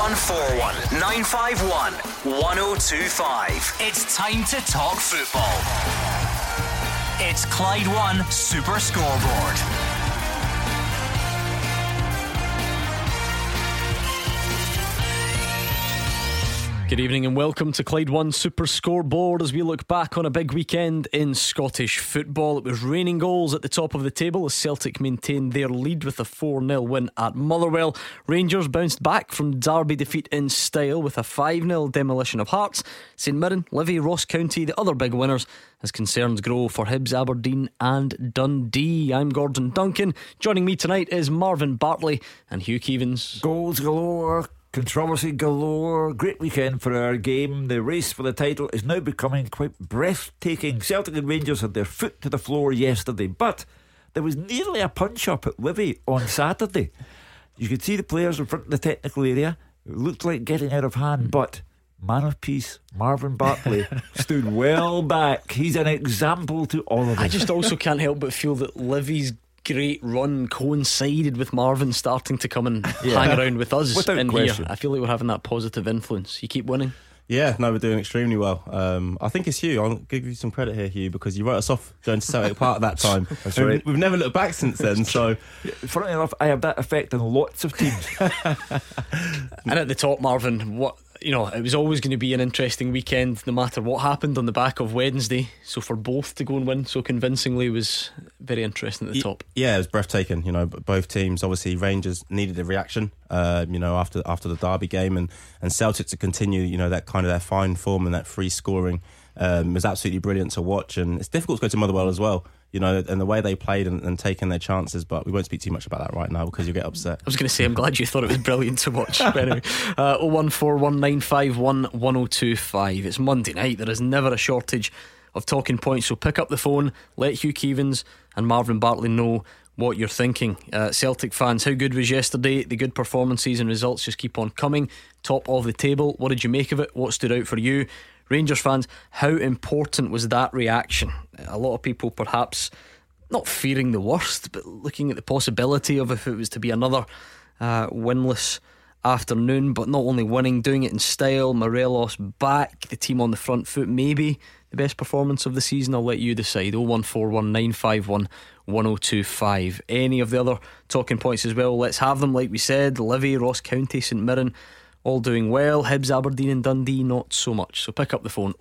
0141 951 1025. It's time to talk football. It's Clyde One Super Scoreboard. Good evening and welcome to Clyde One Super Scoreboard as we look back on a big weekend in Scottish football. It was raining goals at the top of the table as Celtic maintained their lead with a 4-0 win at Motherwell. Rangers bounced back from Derby defeat in style with a 5-0 demolition of Hearts. St Mirren, Livy, Ross County, the other big winners as concerns grow for Hibs, Aberdeen and Dundee. I'm Gordon Duncan. Joining me tonight is Marvin Bartley and Hugh Keevins. Goals galore, controversy galore. Great weekend for our game. The race for the title is now becoming quite breathtaking. Celtic and Rangers had their foot to the floor yesterday, but there was nearly a punch up at Livy on Saturday. You could see the players in front of the technical area. It looked like getting out of hand, but man of peace, Marvin Bartley, stood well back. He's an example to all of us. I just also can't help but feel that Livy's great run coincided with Marvin starting to come and hang around with us. Without in question. Here. I feel like we're having that positive influence. You keep winning. Yeah, no, we're doing extremely well. I think it's Hugh. I'll give you some credit here, Hugh, because you wrote us off going to Celtic Park at that time. That's right. We've never looked back since then. So, funnily enough, I have that effect on lots of teams. And at the top, Marvin, it was always going to be an interesting weekend no matter what happened on the back of Wednesday. So for both to go and win so convincingly was very interesting at the top. Yeah, it was breathtaking. Both teams, obviously Rangers needed a reaction after the Derby game, and Celtic to continue that kind of their fine form and that free scoring was absolutely brilliant to watch. And it's difficult to go to Motherwell as well, and the way they played and taking their chances. But we won't speak too much about that right now because you'll get upset. I was going to say, I'm glad you thought it was brilliant to watch. But anyway, 01419511025. It's Monday night. There is never a shortage of talking points, so pick up the phone, let Hugh Keevins and Marvin Bartley know what you're thinking. Celtic fans, how good was yesterday? The good performances and results just keep on coming. Top of the table, what did you make of it? What stood out for you? Rangers fans, how important was that reaction? A lot of people perhaps not fearing the worst, but looking at the possibility of if it was to be another winless afternoon, but not only winning, doing it in style. Morelos back, the team on the front foot, maybe the best performance of the season. I'll let you decide. 01419511025. Any of the other talking points as well, let's have them. Like we said, Livy, Ross County, St Mirren all doing well. Hibs, Aberdeen and Dundee not so much. So pick up the phone.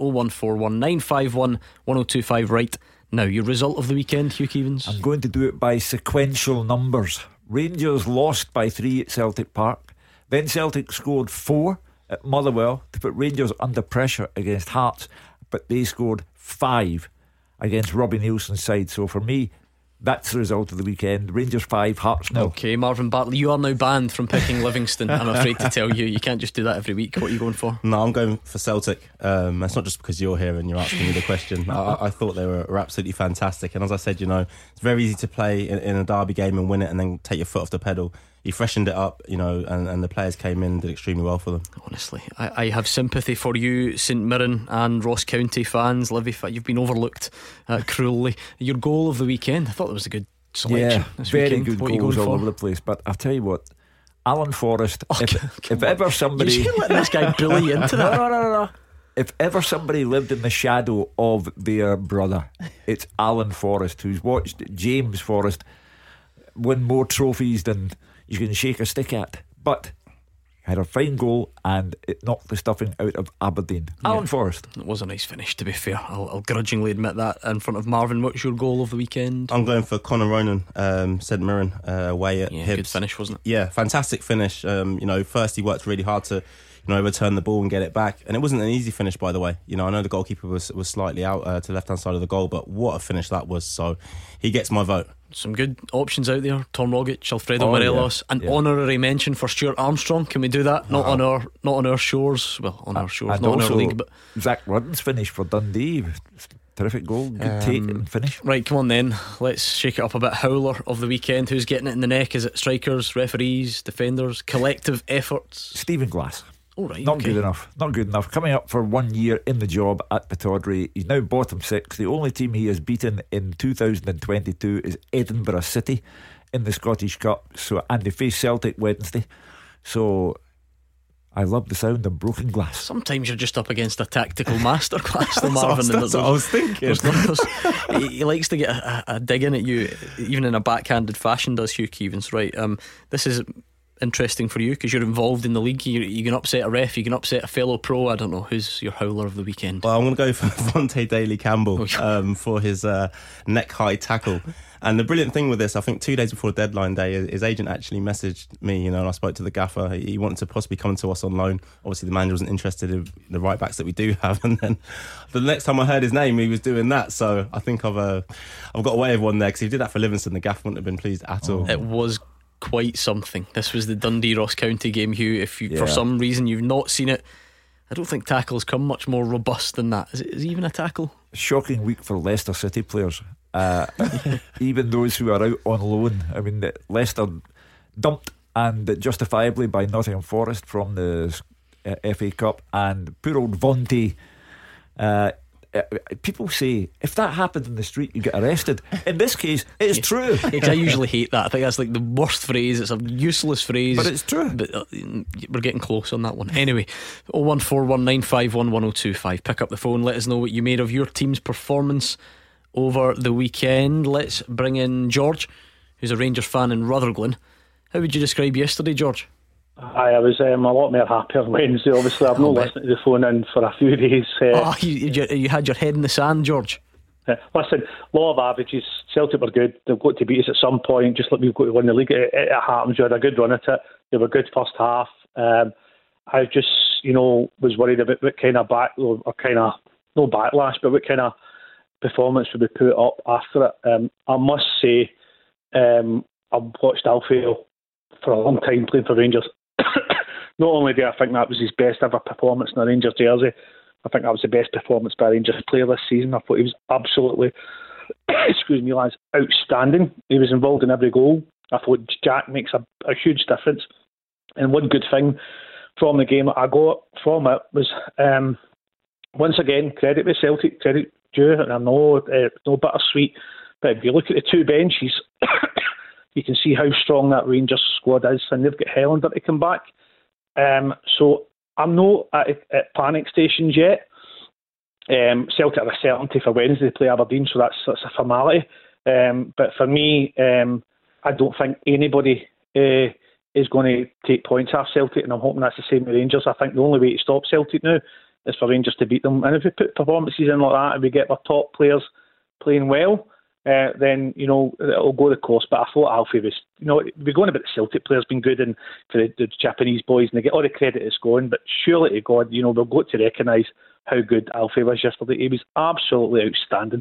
01419511025 right now. Your result of the weekend, Hugh Keevins? I'm going to do it by sequential numbers. Rangers lost by 3 at Celtic Park. Then Celtic scored 4 at Motherwell to put Rangers under pressure against Hearts, but they scored 5 against Robbie Nielsen's side. So for me, that's the result of the weekend. Rangers 5, Hearts 0. Okay, Marvin Bartley, you are now banned from picking Livingston. I'm afraid to tell you, you can't just do that every week. What are you going for? No, I'm going for Celtic. It's not just because you're here and you're asking me the question. I thought they were absolutely fantastic, and as I said, it's very easy to play in a derby game and win it and then take your foot off the pedal. He freshened it up, and the players came in and did extremely well for them. Honestly, I have sympathy for you, St Mirren and Ross County fans. Livy, you've been overlooked cruelly. Your goal of the weekend, I thought it was a good selection. Yeah, very good goals all over the place. But I'll tell you what, Alan Forrest, if ever somebody... You let this guy bully you into that. No. If ever somebody lived in the shadow of their brother, it's Alan Forrest, who's watched James Forrest win more trophies than you can shake a stick at, but had a fine goal and it knocked the stuffing out of Aberdeen. Alan Forrest. It was a nice finish, to be fair. I'll grudgingly admit that in front of Marvin. What's your goal of the weekend? I'm going for Conor Ronan, St Mirren away at Hibs. Good finish, wasn't it? Yeah, fantastic finish. First he worked really hard to return the ball and get it back, and it wasn't an easy finish, by the way. I know the goalkeeper was slightly out to the left hand side of the goal, but what a finish that was. So he gets my vote. Some good options out there. Tom Rogic, Alfredo Morelos. An honorary mention for Stuart Armstrong. Can we do that? Not on our shores. Well, on our shores, not on our league. But Zach Rudden's finish for Dundee, terrific goal, good take and finish. Right, come on then, let's shake it up a bit. Howler of the weekend. Who's getting it in the neck? Is it strikers, referees, defenders, collective efforts? Stephen Glass. Oh, right, Not good enough. Coming up for 1 year in the job at Pittodrie. He's now bottom 6. The only team he has beaten in 2022 is Edinburgh City in the Scottish Cup. And they face Celtic Wednesday. So I love the sound of broken glass. Sometimes you're just up against a tactical masterclass, the Marvin. That's what I was thinking. He likes to get a dig in at you, even in a backhanded fashion, does Hugh Keevins, right? This is interesting for you because you're involved in the league. You can upset a ref, you can upset a fellow pro. I don't know, who's your howler of the weekend? Well, I'm going to go for Vontae Daly-Campbell for his neck-high tackle. And the brilliant thing with this, I think 2 days before deadline day, his agent actually messaged me, and I spoke to the gaffer. He wanted to possibly come to us on loan. Obviously, the manager wasn't interested in the right backs that we do have. And then the next time I heard his name, he was doing that. So I think I've got away with one there, because if he did that for Livingston, the gaffer wouldn't have been pleased at all. It was quite something. This was the Dundee Ross County game, Hugh. If you, for some reason you've not seen it, I don't think tackles come much more robust than that. Is it even a tackle? Shocking week for Leicester City players. Even those who are out on loan. I mean, Leicester dumped, and justifiably, by Nottingham Forest from the FA Cup, and poor old Vontae. People say if that happened in the street, you get arrested. In this case, it's true. I usually hate that. I think that's like the worst phrase. It's a useless phrase, but it's true. But we're getting close on that one. Anyway, 01419511025. Pick up the phone. Let us know what you made of your team's performance over the weekend. Let's bring in George, who's a Rangers fan in Rutherglen. How would you describe yesterday, George? I was a lot more happy on Wednesday. Obviously, I've not listened to the phone in for a few days. You had your head in the sand, George. Listen, law of averages. Celtic were good. They've got to beat us at some point. Just like we've got to win the league. It happens. You had a good run at it. They were good first half. I just, was worried about what kind of no backlash, but what kind of performance would be put up after it. I must say, I've watched Alfio for a long time playing for Rangers. Not only do I think that was his best ever performance in a Rangers jersey, I think that was the best performance by a Rangers player this season. I thought he was absolutely lads, outstanding. He was involved in every goal. I thought Jack makes a huge difference. And one good thing from the game I got from it was, once again, credit with Celtic, credit due. And I know it's no bittersweet, but if you look at the two benches, you can see how strong that Rangers squad is, and they've got Helander to come back. So I'm not at panic stations yet. Celtic are a certainty for Wednesday to play Aberdeen, so that's a formality. But for me, I don't think anybody is going to take points off Celtic, and I'm hoping that's the same with Rangers. I think the only way to stop Celtic now is for Rangers to beat them. And if we put performances in like that and we get our top players playing well, then it'll go the course. But I thought Alfie was, we're going about the Celtic players being good, and for the Japanese boys, and they get all the credit it's going. But surely to God, we've got to recognise how good Alfie was yesterday. He was absolutely outstanding.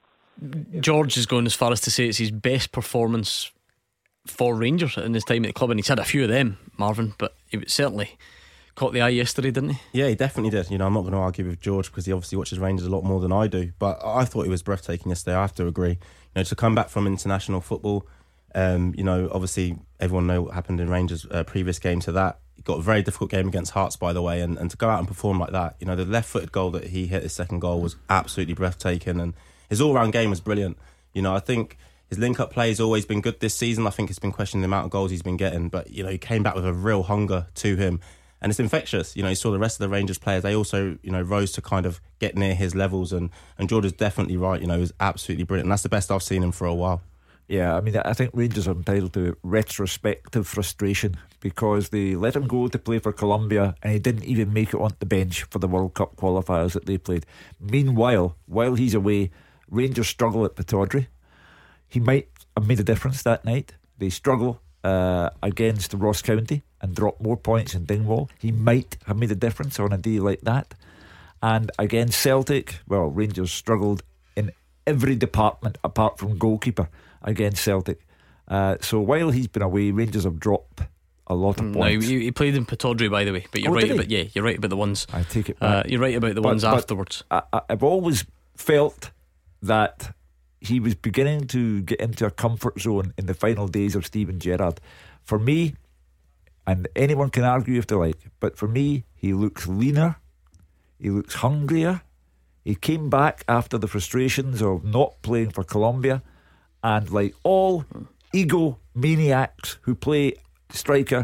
George is going as far as to say it's his best performance for Rangers in his time at the club, and he's had a few of them, Marvin, but he certainly caught the eye yesterday, didn't he? Yeah, he definitely did. I'm not going to argue with George because he obviously watches Rangers a lot more than I do, but I thought he was breathtaking yesterday. I have to agree. To come back from international football, obviously everyone knows what happened in Rangers' previous game to that. He got a very difficult game against Hearts, by the way, and to go out and perform like that, the left-footed goal that he hit, his second goal, was absolutely breathtaking, and his all-round game was brilliant. I think his link-up play has always been good this season. I think it's been questioning the amount of goals he's been getting, but he came back with a real hunger to him. And it's infectious. You saw the rest of the Rangers players. They also, rose to kind of get near his levels. And George is definitely right. He was absolutely brilliant. And that's the best I've seen him for a while. Yeah, I mean, I think Rangers are entitled to retrospective frustration because they let him go to play for Colombia and he didn't even make it onto the bench for the World Cup qualifiers that they played. Meanwhile, while he's away, Rangers struggle at Pittodrie. He might have made a difference that night. They struggle against Ross County and drop more points in Dingwall. He might have made a difference on a day like that. And against Celtic, well, Rangers struggled in every department apart from goalkeeper against Celtic. So while he's been away, Rangers have dropped a lot of points. No, he played in Pittodrie, by the way, but you're right about you're right about the ones. I take it back. You're right about the ones afterwards. I've always felt that he was beginning to get into a comfort zone in the final days of Steven Gerrard. For me, and anyone can argue if they like, but for me, he looks leaner, he looks hungrier. He came back after the frustrations of not playing for Colombia, and like all ego maniacs who play striker,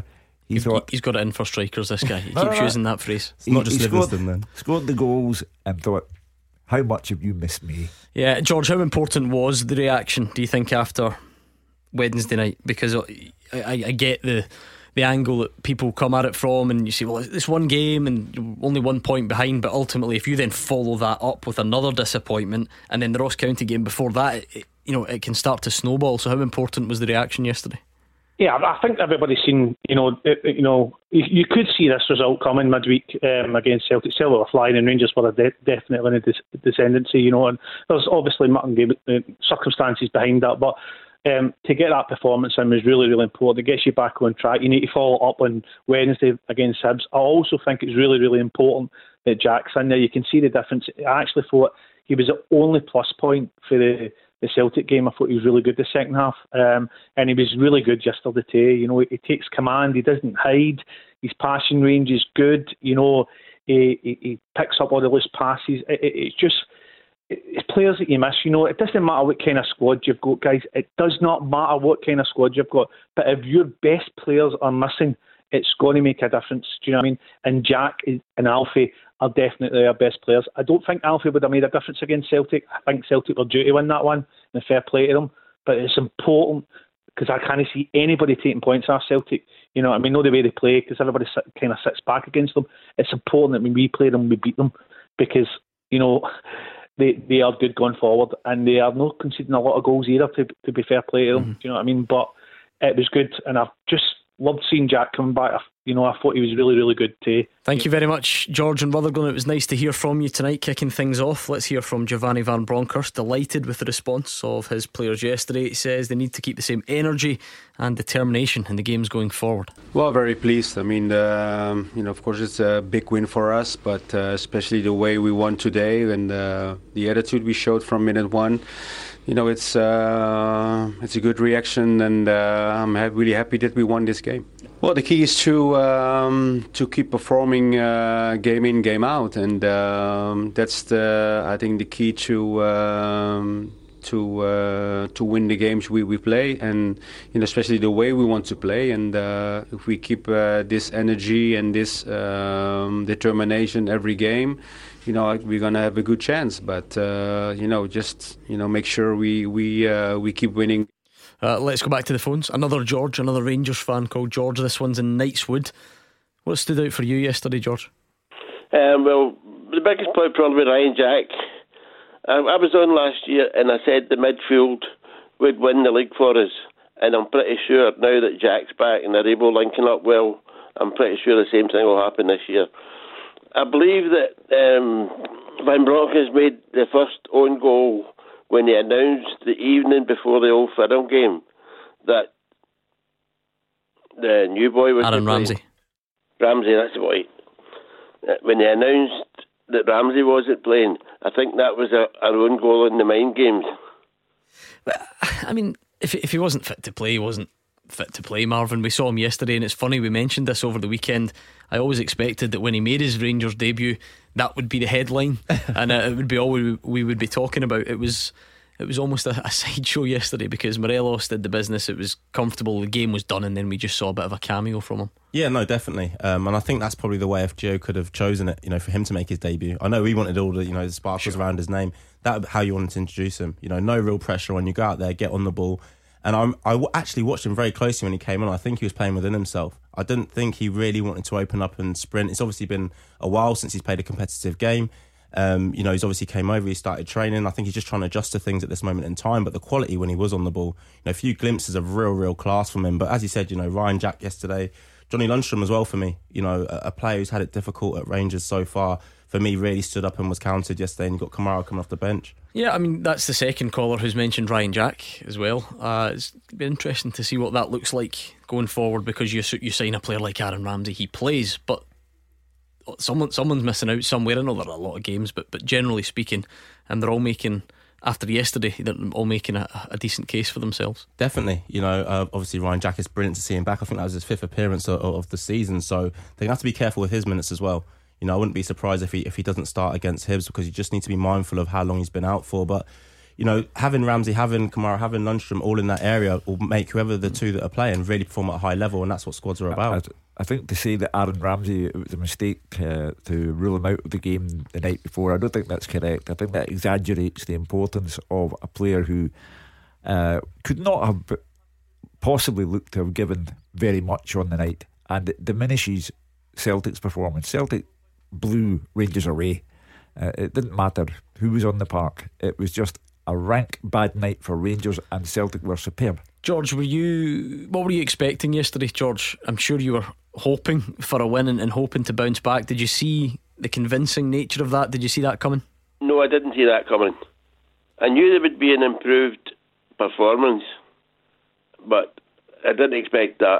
He thought he's got it in for strikers, this guy. He keeps using that phrase. It's not just Livingston then. Scored the goals and thought, how much have you missed me? Yeah, George, how important was the reaction, do you think, after Wednesday night? Because I get the angle that people come at it from, and you say, well, it's one game and only 1 point behind, but ultimately if you then follow that up with another disappointment and then the Ross County game before that, it can start to snowball. So how important was the reaction yesterday? Yeah, I think everybody's seen, you could see this result coming midweek against Celtic. Celtic were flying and Rangers were definitely in a descendancy, and there's obviously circumstances behind that, but to get that performance in was really, really important. It gets you back on track. You need to follow up on Wednesday against Hibs. I also think it's really, really important that Jack's in there. You can see the difference. I actually thought he was the only plus point for the Celtic game. I thought he was really good the second half, and he was really good yesterday too. He takes command. He doesn't hide. His passing range is good. He picks up all the loose passes. It's players that you miss. It doesn't matter what kind of squad you've got, guys. It does not matter what kind of squad you've got. But if your best players are missing, it's going to make a difference. Do you know what I mean? And Jack and Alfie are definitely our best players. I don't think Alfie would have made a difference against Celtic. I think Celtic were due to win that one, and fair play to them. But it's important because I can't see anybody taking points off Celtic. You know what I mean? Know the way they play, because everybody kind of sits back against them. It's important that when we play them, we beat them, because they are good going forward, and they are not conceding a lot of goals either, to be fair play to them. Do you know what I mean? But it was good, and I've just loved seeing Jack coming back. I thought he was really, really good too. Thank you very much, George and Rutherglen. It was nice to hear from you tonight, kicking things off. Let's hear from Giovanni Van Bronckhorst, delighted with the response of his players yesterday. He says they need to keep the same energy and determination in the games going forward. Well, very pleased. I mean, of course it's a big win for us, but especially the way we won today and the attitude we showed from minute one. It's a good reaction, and I'm really happy that we won this game. Well, the key is to keep performing game in, game out, and that's I think the key to win the games we play, and especially the way we want to play. And if we keep this energy and this determination every game, we're gonna have a good chance. But just make sure we keep winning. Let's go back to the phones. Another George, another Rangers fan called George. This one's in Knightswood. What stood out for you yesterday, George? Well, the biggest point probably Ryan Jack. I was on last year and I said the midfield would win the league for us, and I'm pretty sure now that Jack's back and they're able linking up well, I'm pretty sure the same thing will happen this year. I believe that Van Bronckhorst made the first own goal when he announced the evening before the Old Firm game that the new boy was Aaron Ramsey. Ramsey, that's the boy. When he announced that Ramsey wasn't playing, I think that was our own goal in the mind games. I mean, if he wasn't fit to play, he wasn't fit to play, Marvin. We saw him yesterday, and it's funny, we mentioned this over the weekend. I always expected that when he made his Rangers debut, that would be the headline and it would be all we would be talking about. It was almost a sideshow yesterday, because Morelos did the business. It was comfortable, the game was done, and then we just saw a bit of a cameo from him. Yeah, no, definitely. And I think that's probably the way FGO could have chosen it, for him to make his debut. I know we wanted all the sparkles around his name. That's how you wanted to introduce him. No real pressure on you. Go out there, get on the ball. And I actually watched him very closely when he came on. I think he was playing within himself. I didn't think he really wanted to open up and sprint. It's obviously been a while since he's played a competitive game. He's obviously came over, he started training. I think he's just trying to adjust to things at this moment in time. But the quality when he was on the ball, a few glimpses of real class from him. But as you said, Ryan Jack yesterday, Johnny Lundstrom as well for me. A player who's had it difficult at Rangers so far, for me, really stood up and was counted yesterday, and you got Kamara coming off the bench. Yeah, I mean, that's the second caller who's mentioned Ryan Jack as well. It's been interesting to see what that looks like going forward, because you sign a player like Aaron Ramsey, he plays, but someone's missing out somewhere. I know there are a lot of games, but generally speaking, and they're all making, after yesterday, they're all making a decent case for themselves. Definitely. Obviously Ryan Jack is brilliant to see him back. I think that was his fifth appearance of the season, so they're going to have to be careful with his minutes as well. I wouldn't be surprised if he doesn't start against Hibs, because you just need to be mindful of how long he's been out for. But having Ramsey, having Kamara, having Lundstram all in that area will make whoever the two that are playing really perform at a high level, and that's what squads are about. I think to say that Aaron Ramsey, it was a mistake to rule him out of the game the night before, I don't think that's correct. I think that exaggerates the importance of a player who could not have possibly looked to have given very much on the night, and it diminishes Celtic's performance. Celtic blew Rangers away. It didn't matter who was on the park. It was just a rank bad night for Rangers, and Celtic were superb. George, what were you expecting yesterday, George? I'm sure you were hoping for a win and hoping to bounce back. Did you see the convincing nature of that? Did you see that coming? No, I didn't see that coming. I knew there would be an improved performance, but I didn't expect that.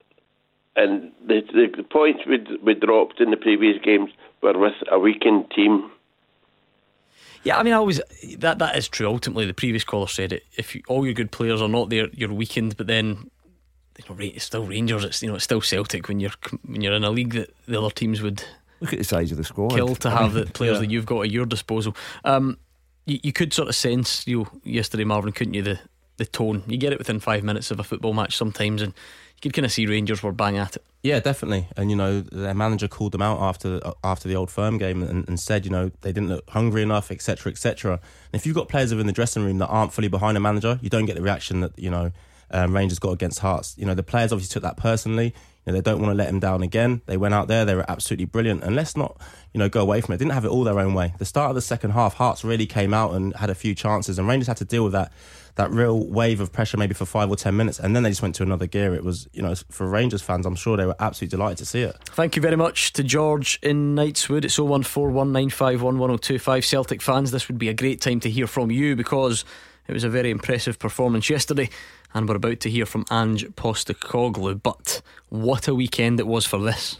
And the points we dropped in the previous games were with a weakened team. Yeah, I mean, that is true. Ultimately, the previous caller said it. If all your good players are not there, you're weakened. But then, it's still Rangers. It's still Celtic when you're in a league that the other teams would look at the size of the squad. Kill to have the players that you've got at your disposal. You could sort of sense yesterday, Marvin, couldn't you? The tone. You get it within 5 minutes of a football match sometimes, and you could kind of see Rangers were bang at it. Yeah, definitely. And their manager called them out after the Old Firm game and said they didn't look hungry enough, etc., etc. And if you've got players within the dressing room that aren't fully behind a manager, you don't get the reaction that Rangers got against Hearts. The players obviously took that personally. They don't want to let him down again. They went out there, they were absolutely brilliant, and let's not go away from it. They didn't have it all their own way. The start of the second half, Hearts really came out and had a few chances, and Rangers had to deal with that real wave of pressure maybe for 5 or 10 minutes, and then they just went to another gear. It was, for Rangers fans, I'm sure they were absolutely delighted to see it. Thank you very much to George in Knightswood. It's 01419511025. Celtic fans, this would be a great time to hear from you, because it was a very impressive performance yesterday, and we're about to hear from Ange Postecoglou. But what a weekend it was for this.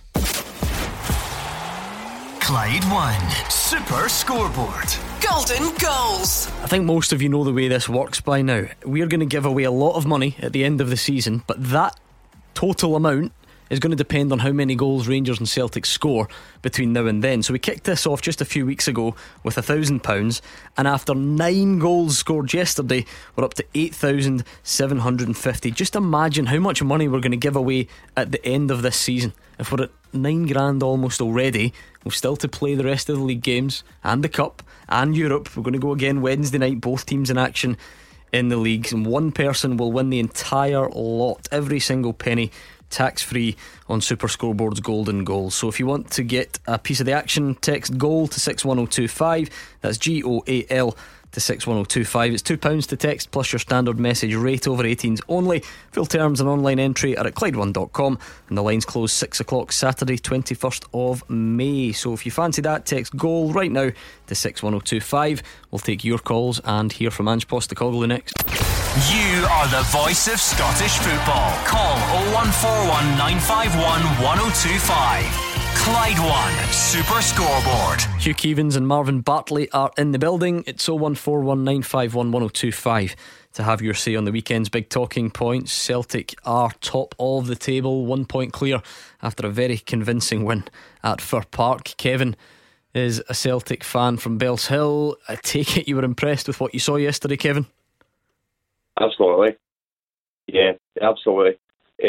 Clyde One Super Scoreboard. Golden Goals. I think most of you know the way this works by now. We're going to give away a lot of money at the end of the season, but that total amount is going to depend on how many goals Rangers and Celtic score between now and then. So we kicked this off just a few weeks ago with £1,000, and after 9 goals scored yesterday, we're up to 8,750. Just imagine how much money we're going to give away at the end of this season. If we're at £9,000 almost already, we've still to play the rest of the league games and the Cup and Europe. We're going to go again Wednesday night, both teams in action in the leagues, and one person will win the entire lot, every single penny, tax free, on Super Scoreboard's Golden Goals. So if you want to get a piece of the action, text GOAL to 61025. That's GOAL to 61025. It's £2 to text plus your standard message rate, over 18s only. Full terms and online entry are at Clyde1.com, and the lines close 6 o'clock Saturday 21st of May. So if you fancy that, text GOAL right now to 61025. We'll take your calls and hear from Ange Postecoglou next. You are the voice of Scottish football. Call 0141 951 1025. Clyde One Super Scoreboard. Hugh Keevins and Marvin Bartley are in the building. It's 0141 951 1025 to have your say on the weekend's big talking points. Celtic are top of the table, 1 point clear after a very convincing win at Fir Park. Kevin is a Celtic fan from Bells Hill. I take it you were impressed with what you saw yesterday, Kevin? Absolutely. Yeah, absolutely.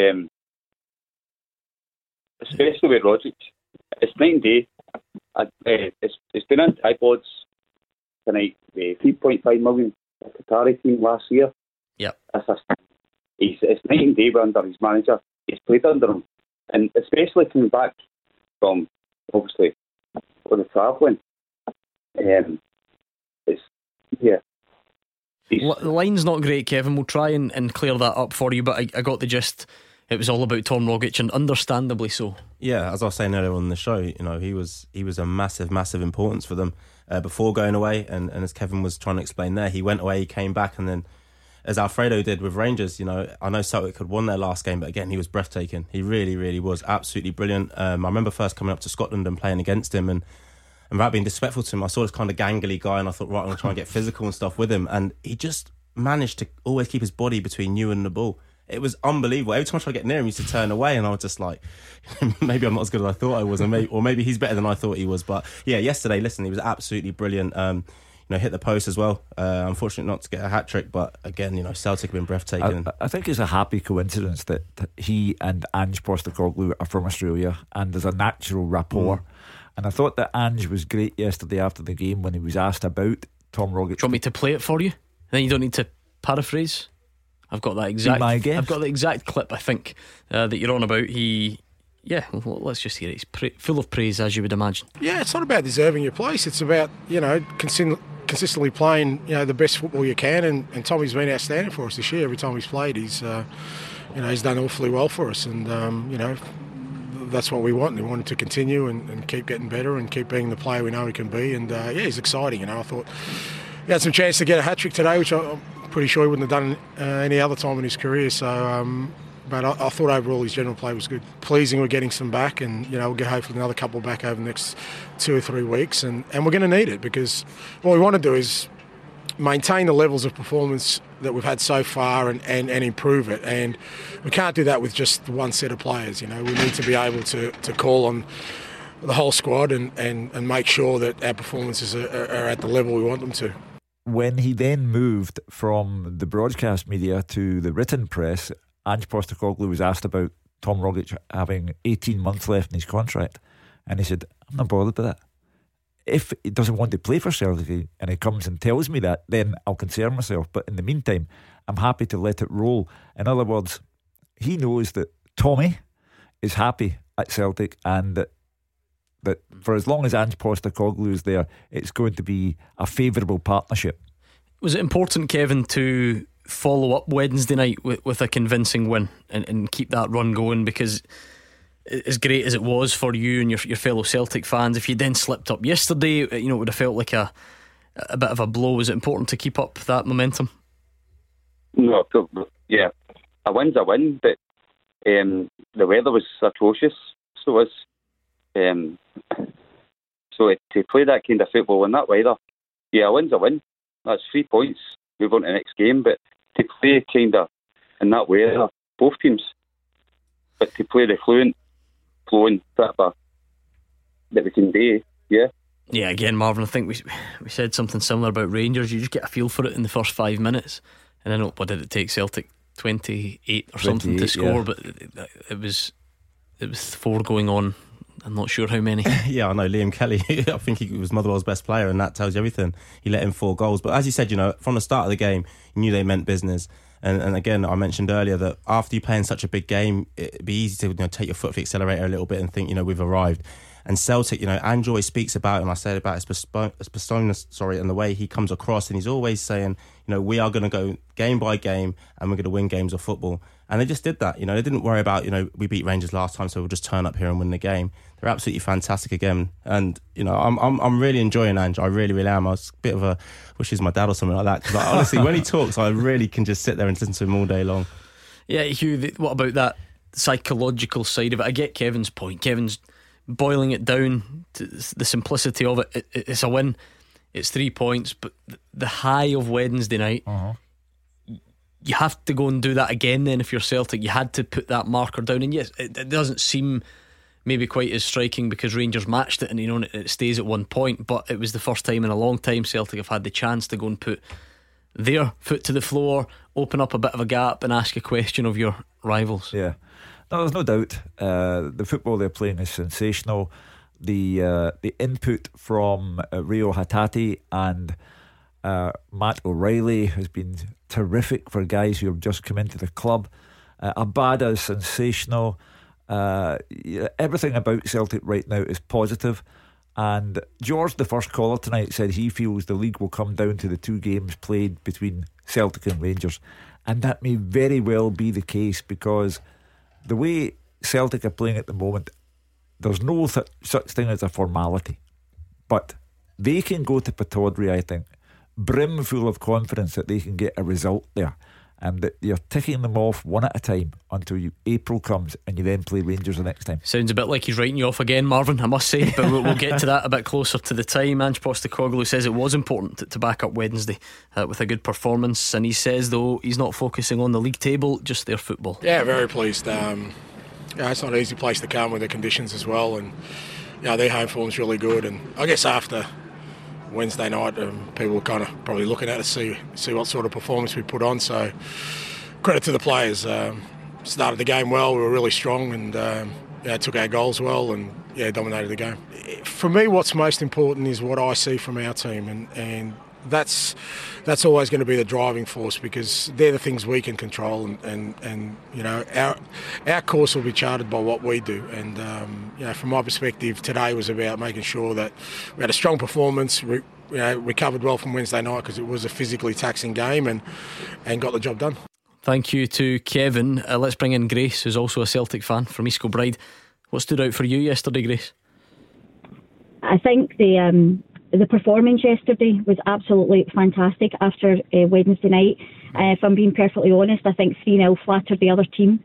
Especially with Rogic. It's night and day. It's been in tripods tonight. The 3.5 million Qatari team last year. Yep. It's night and day under his manager. He's played under him. And especially coming back from, obviously, the travelling. The line's not great, Kevin. We'll try and clear that up for you, but I got the gist. It was all about Tom Rogic, and understandably so. Yeah, as I was saying earlier on the show, he was a massive importance for them before going away, and as Kevin was trying to explain there, he went away, he came back, and then as Alfredo did with Rangers, I know Celtic had won their last game, but again, he was breathtaking. He really was absolutely brilliant. I remember first coming up to Scotland and playing against him, and without being disrespectful to him, I saw this kind of gangly guy, and I thought, right, I'm going to try and get physical and stuff with him, and he just managed to always keep his body between you and the ball. It was unbelievable. Every time I tried to get near him, he used to turn away, and I was just like, maybe I'm not as good as I thought I was, or maybe he's better than I thought he was. But yeah, yesterday, listen, he was absolutely brilliant. hit the post as well. Unfortunately not to get a hat-trick, but again, Celtic have been breathtaking. I think it's a happy coincidence that he and Ange Postecoglou are from Australia, and there's a natural rapport. And I thought that Ange was great yesterday after the game when he was asked about Tom Rogic. Do you want me to play it for you? Then you don't need to paraphrase. I've got that exact. I've got the exact clip. I think that you're on about. Well, let's just hear it. He's full of praise, as you would imagine. Yeah, it's not about deserving your place. It's about consistently playing the best football you can. And Tommy's been outstanding for us this year. Every time he's played, he's done awfully well for us. And that's what we want. We want him to continue and keep getting better and keep being the player we know he can be. And he's exciting. I thought he had some chance to get a hat-trick today, which I'm pretty sure he wouldn't have done any other time in his career. So, but I thought overall his general play was good. Pleasing we're getting some back, and we'll get hopefully another couple back over the next 2 or 3 weeks, and we're going to need it, because what we want to do is maintain the levels of performance that we've had so far and improve it. And we can't do that with just one set of players. We need to be able to call on the whole squad and make sure that our performances are at the level we want them to. When he then moved from the broadcast media to the written press, Ange Postecoglou was asked about Tom Rogic having 18 months left in his contract, and he said, I'm not bothered by that. If he doesn't want to play for Celtic and he comes and tells me that, then I'll concern myself. But in the meantime, I'm happy to let it roll. In other words, he knows that Tommy is happy at Celtic, and that for as long as Ange Postecoglou is there, it's going to be a favourable partnership. Was it important, Kevin, to follow up Wednesday night with a convincing win and keep that run going? Because as great as it was for you and your fellow Celtic fans, if you then slipped up yesterday, it would have felt like a bit of a blow. Was it important to keep up that momentum? No, yeah, a win's a win, but the weather was atrocious, so was. So to play that kind of football in that weather, a win's a win. That's 3 points. Move on to the next game, but to play kind of in that weather, both teams, but to play the flowing that we can do, Yeah, again, Marvin, I think we said something similar about Rangers. You just get a feel for it in the first 5 minutes, and then what did it take Celtic? 28 or something to score, but it was 4 going on. I'm not sure how many. Yeah, I know Liam Kelly. I think he was Motherwell's best player, and that tells you everything. He let in 4 goals, but as you said, from the start of the game, you knew they meant business. And again, I mentioned earlier that after you play in such a big game, it'd be easy to take your foot off the accelerator a little bit and think, we've arrived. And Celtic, Ange always speaks about, and I said about his persona, and the way he comes across, and he's always saying, we are going to go game by game and we're going to win games of football. And they just did that. They didn't worry about, we beat Rangers last time, so we'll just turn up here and win the game. They're absolutely fantastic again. And, I'm really enjoying Ange. I really, really am. I was a bit of wish he's my dad or something like that. Because honestly, when he talks, I really can just sit there and listen to him all day long. Yeah, Hugh, what about that psychological side of it? I get Kevin's point. Kevin's boiling it down to the simplicity of it. It's a win. It's 3 points, but the high of Wednesday night, you have to go and do that again then. If you're Celtic, you had to put that marker down. And yes, it doesn't seem maybe quite as striking because Rangers matched it and it stays at 1 point, but it was the first time in a long time Celtic have had the chance to go and put their foot to the floor, open up a bit of a gap and ask a question of your rivals. Yeah, no, there's no doubt the football they're playing is sensational. The input from Rio Hatate and Matt O'Reilly has been terrific for guys who have just come into the club. Abada is sensational. Everything about Celtic right now is positive. And George, the first caller tonight, said he feels the league will come down to the 2 games played between Celtic and Rangers, and that may very well be the case, because the way Celtic are playing at the moment, there's no such thing as a formality, but they can go to Pittodrie, I think, brim full of confidence that they can get a result there, and that you're ticking them off one at a time until April comes and you then play Rangers the next time. Sounds a bit like he's writing you off again, Marvin, I must say, but we'll get to that a bit closer to the time. Ange Postecoglou says it was important to back up Wednesday with a good performance, and he says though he's not focusing on the league table, just their football. Yeah, very pleased. It's not an easy place to come with the conditions as well, and their home form's really good. And I guess after Wednesday night, people were kind of probably looking at us, see what sort of performance we put on. So credit to the players. Started the game well. We were really strong and took our goals well and dominated the game. For me, what's most important is what I see from our team, and that's always going to be the driving force, because they're the things we can control, and our course will be charted by what we do. And from my perspective, today was about making sure that we had a strong performance. We recovered well from Wednesday night because it was a physically taxing game, and got the job done. Thank you to Kevin. Let's bring in Grace, who's also a Celtic fan from East Kilbride. What stood out for you yesterday, Grace? I think the performance yesterday was absolutely fantastic after Wednesday night. If I'm being perfectly honest, I think 3-0 flattered the other team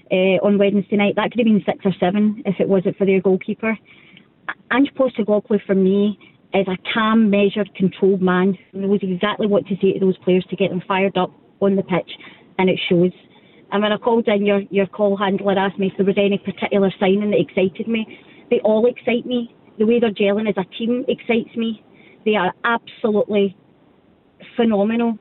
on Wednesday night. That could have been 6 or 7 if it wasn't for their goalkeeper. Ange Postecoglou, for me, is a calm, measured, controlled man who knows exactly what to say to those players to get them fired up on the pitch, and it shows. And when I called in, your call handler asked me if there was any particular signing that excited me. They all excite me. The way they're gelling as a team excites me. They are absolutely phenomenal,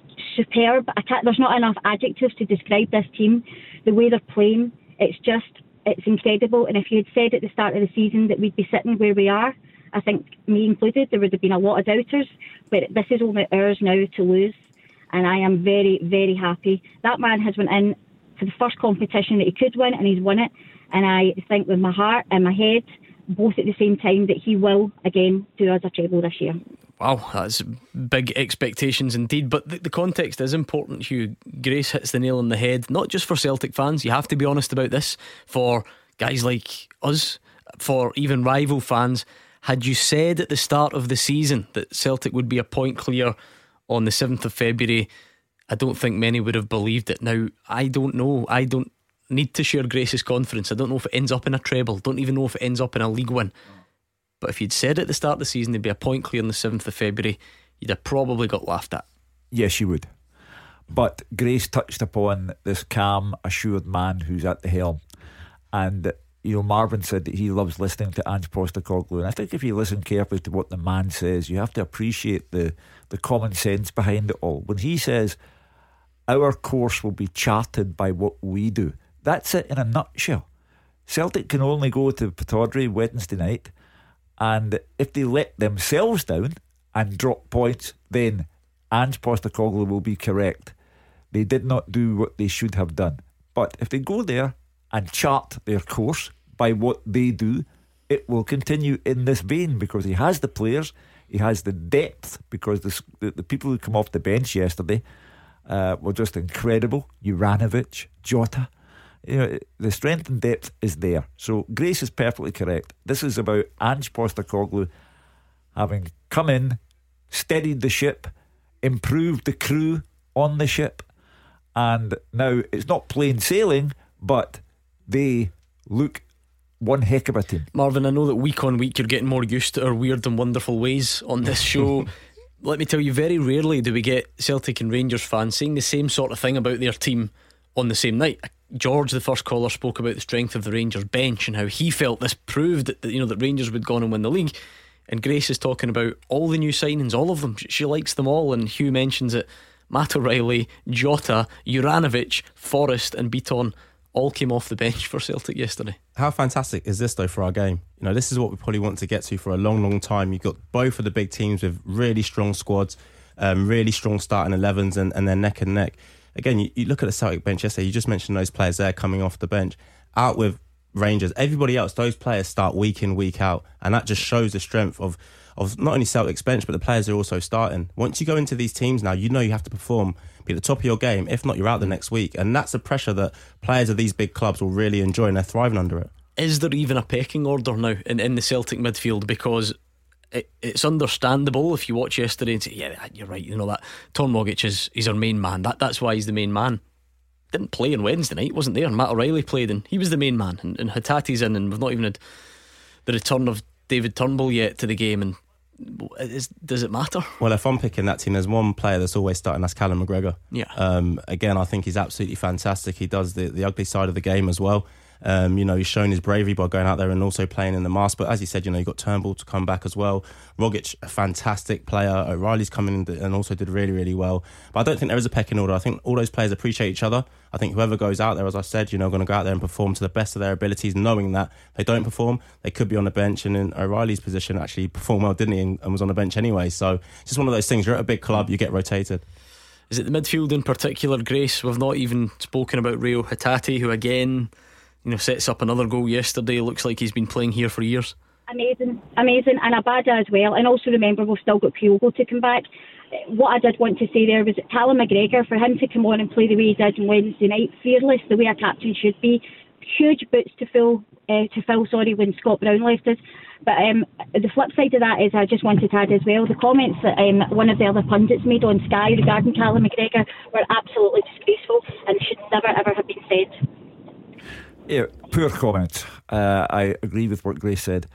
superb. There's not enough adjectives to describe this team. The way they're playing, it's incredible. And if you had said at the start of the season that we'd be sitting where we are, I think, me included, there would have been a lot of doubters. But this is only ours now to lose. And I am very, very happy. That man has went in to the first competition that he could win, and he's won it. And I think with my heart and my head, both at the same time, that he will again do us a treble this year. Wow, that's big expectations indeed. But the context is important, Hugh. Grace hits the nail on the head, not just for Celtic fans. You have to be honest about this. For guys like us, for even rival fans, had you said at the start of the season that Celtic would be a point clear on the 7th of February, I don't think many would have believed it. Now, I don't know. I don't need to share Grace's confidence. I don't know if it ends up in a treble. Don't even know if it ends up in a league win. But if you'd said at the start of the season there'd be a point clear on the 7th of February, you'd have probably got laughed at. Yes, you would. But Grace touched upon this calm, assured man who's at the helm. And Marvin said that he loves listening to Ange Postecoglou, and I think if you listen carefully to what the man says, you have to appreciate the common sense behind it all. When he says our course will be charted by what we do, that's it in a nutshell. Celtic can only go to Pittodrie Wednesday night, and if they let themselves down and drop points, then Ange Postecoglou will be correct. They did not do what they should have done. But if they go there and chart their course by what they do, it will continue in this vein, because he has the players, he has the depth, because the people who come off the bench yesterday were just incredible. Juranovic, Jota, the strength and depth is there. So Grace is perfectly correct. This is about Ange Postecoglou having come in, steadied the ship, improved the crew on the ship, and now it's not plain sailing, but they look one heck of a team. Marvin, I know that week on week you're getting more used to our weird and wonderful ways on this show. Let me tell you, very rarely do we get Celtic and Rangers fans saying the same sort of thing about their team on the same night. George, the first caller, spoke about the strength of the Rangers bench and how he felt this proved that that Rangers would go on and win the league. And Grace is talking about all the new signings, all of them. She likes them all, and Hugh mentions it. Matt O'Reilly, Jota, Juranovic, Forrest and Beaton all came off the bench for Celtic yesterday. How fantastic is this though for our game? This is what we probably want to get to for a long, long time. You've got both of the big teams with really strong squads, really strong starting 11s, and they're neck and neck. Again, you look at the Celtic bench yesterday, you just mentioned those players there coming off the bench. Out with Rangers, everybody else, those players start week in, week out, and that just shows the strength of not only Celtic's bench, but the players who are also starting. Once you go into these teams now, you have to perform, be at the top of your game. If not, you're out the next week, and that's a pressure that players of these big clubs will really enjoy, and they're thriving under it. Is there even a pecking order now in the Celtic midfield? Because it's understandable if you watch yesterday and say, yeah, you're right, that Tormogic he's our main man, that's why he's the main man. Didn't play on Wednesday night, wasn't there. Matt O'Reilly played and he was the main man, and Hatate's in, and we've not even had the return of David Turnbull yet to the game. And does it matter? Well, if I'm picking that team, there's one player that's always starting, that's Callum McGregor. Yeah. Again, I think he's absolutely fantastic. He does the ugly side of the game as well. He's shown his bravery by going out there and also playing in the mask. But as you said, you've got Turnbull to come back as well. Rogic, a fantastic player. O'Reilly's coming in and also did really, really well. But I don't think there is a pecking order. I think all those players appreciate each other. I think whoever goes out there, as I said, going to go out there and perform to the best of their abilities, knowing that they don't perform, they could be on the bench. And in O'Reilly's position, actually performed well, didn't he? And was on the bench anyway. So it's just one of those things. You're at a big club, you get rotated. Is it the midfield in particular, Grace? We've not even spoken about Rio Hatate, who again, sets up another goal yesterday. Looks like he's been playing here for years. Amazing. And Abada as well. And also remember, we've still got Kyogo to come back. What I did want to say there was that Callum McGregor, for him to come on and play the way he did on Wednesday night, fearless, the way a captain should be. Huge boots to fill when Scott Brown left us. But the flip side of that is, I just wanted to add as well, the comments that one of the other pundits made on Sky regarding Callum McGregor were absolutely disgraceful and should never ever have been said. Yeah, poor comments. I agree with what Grace said.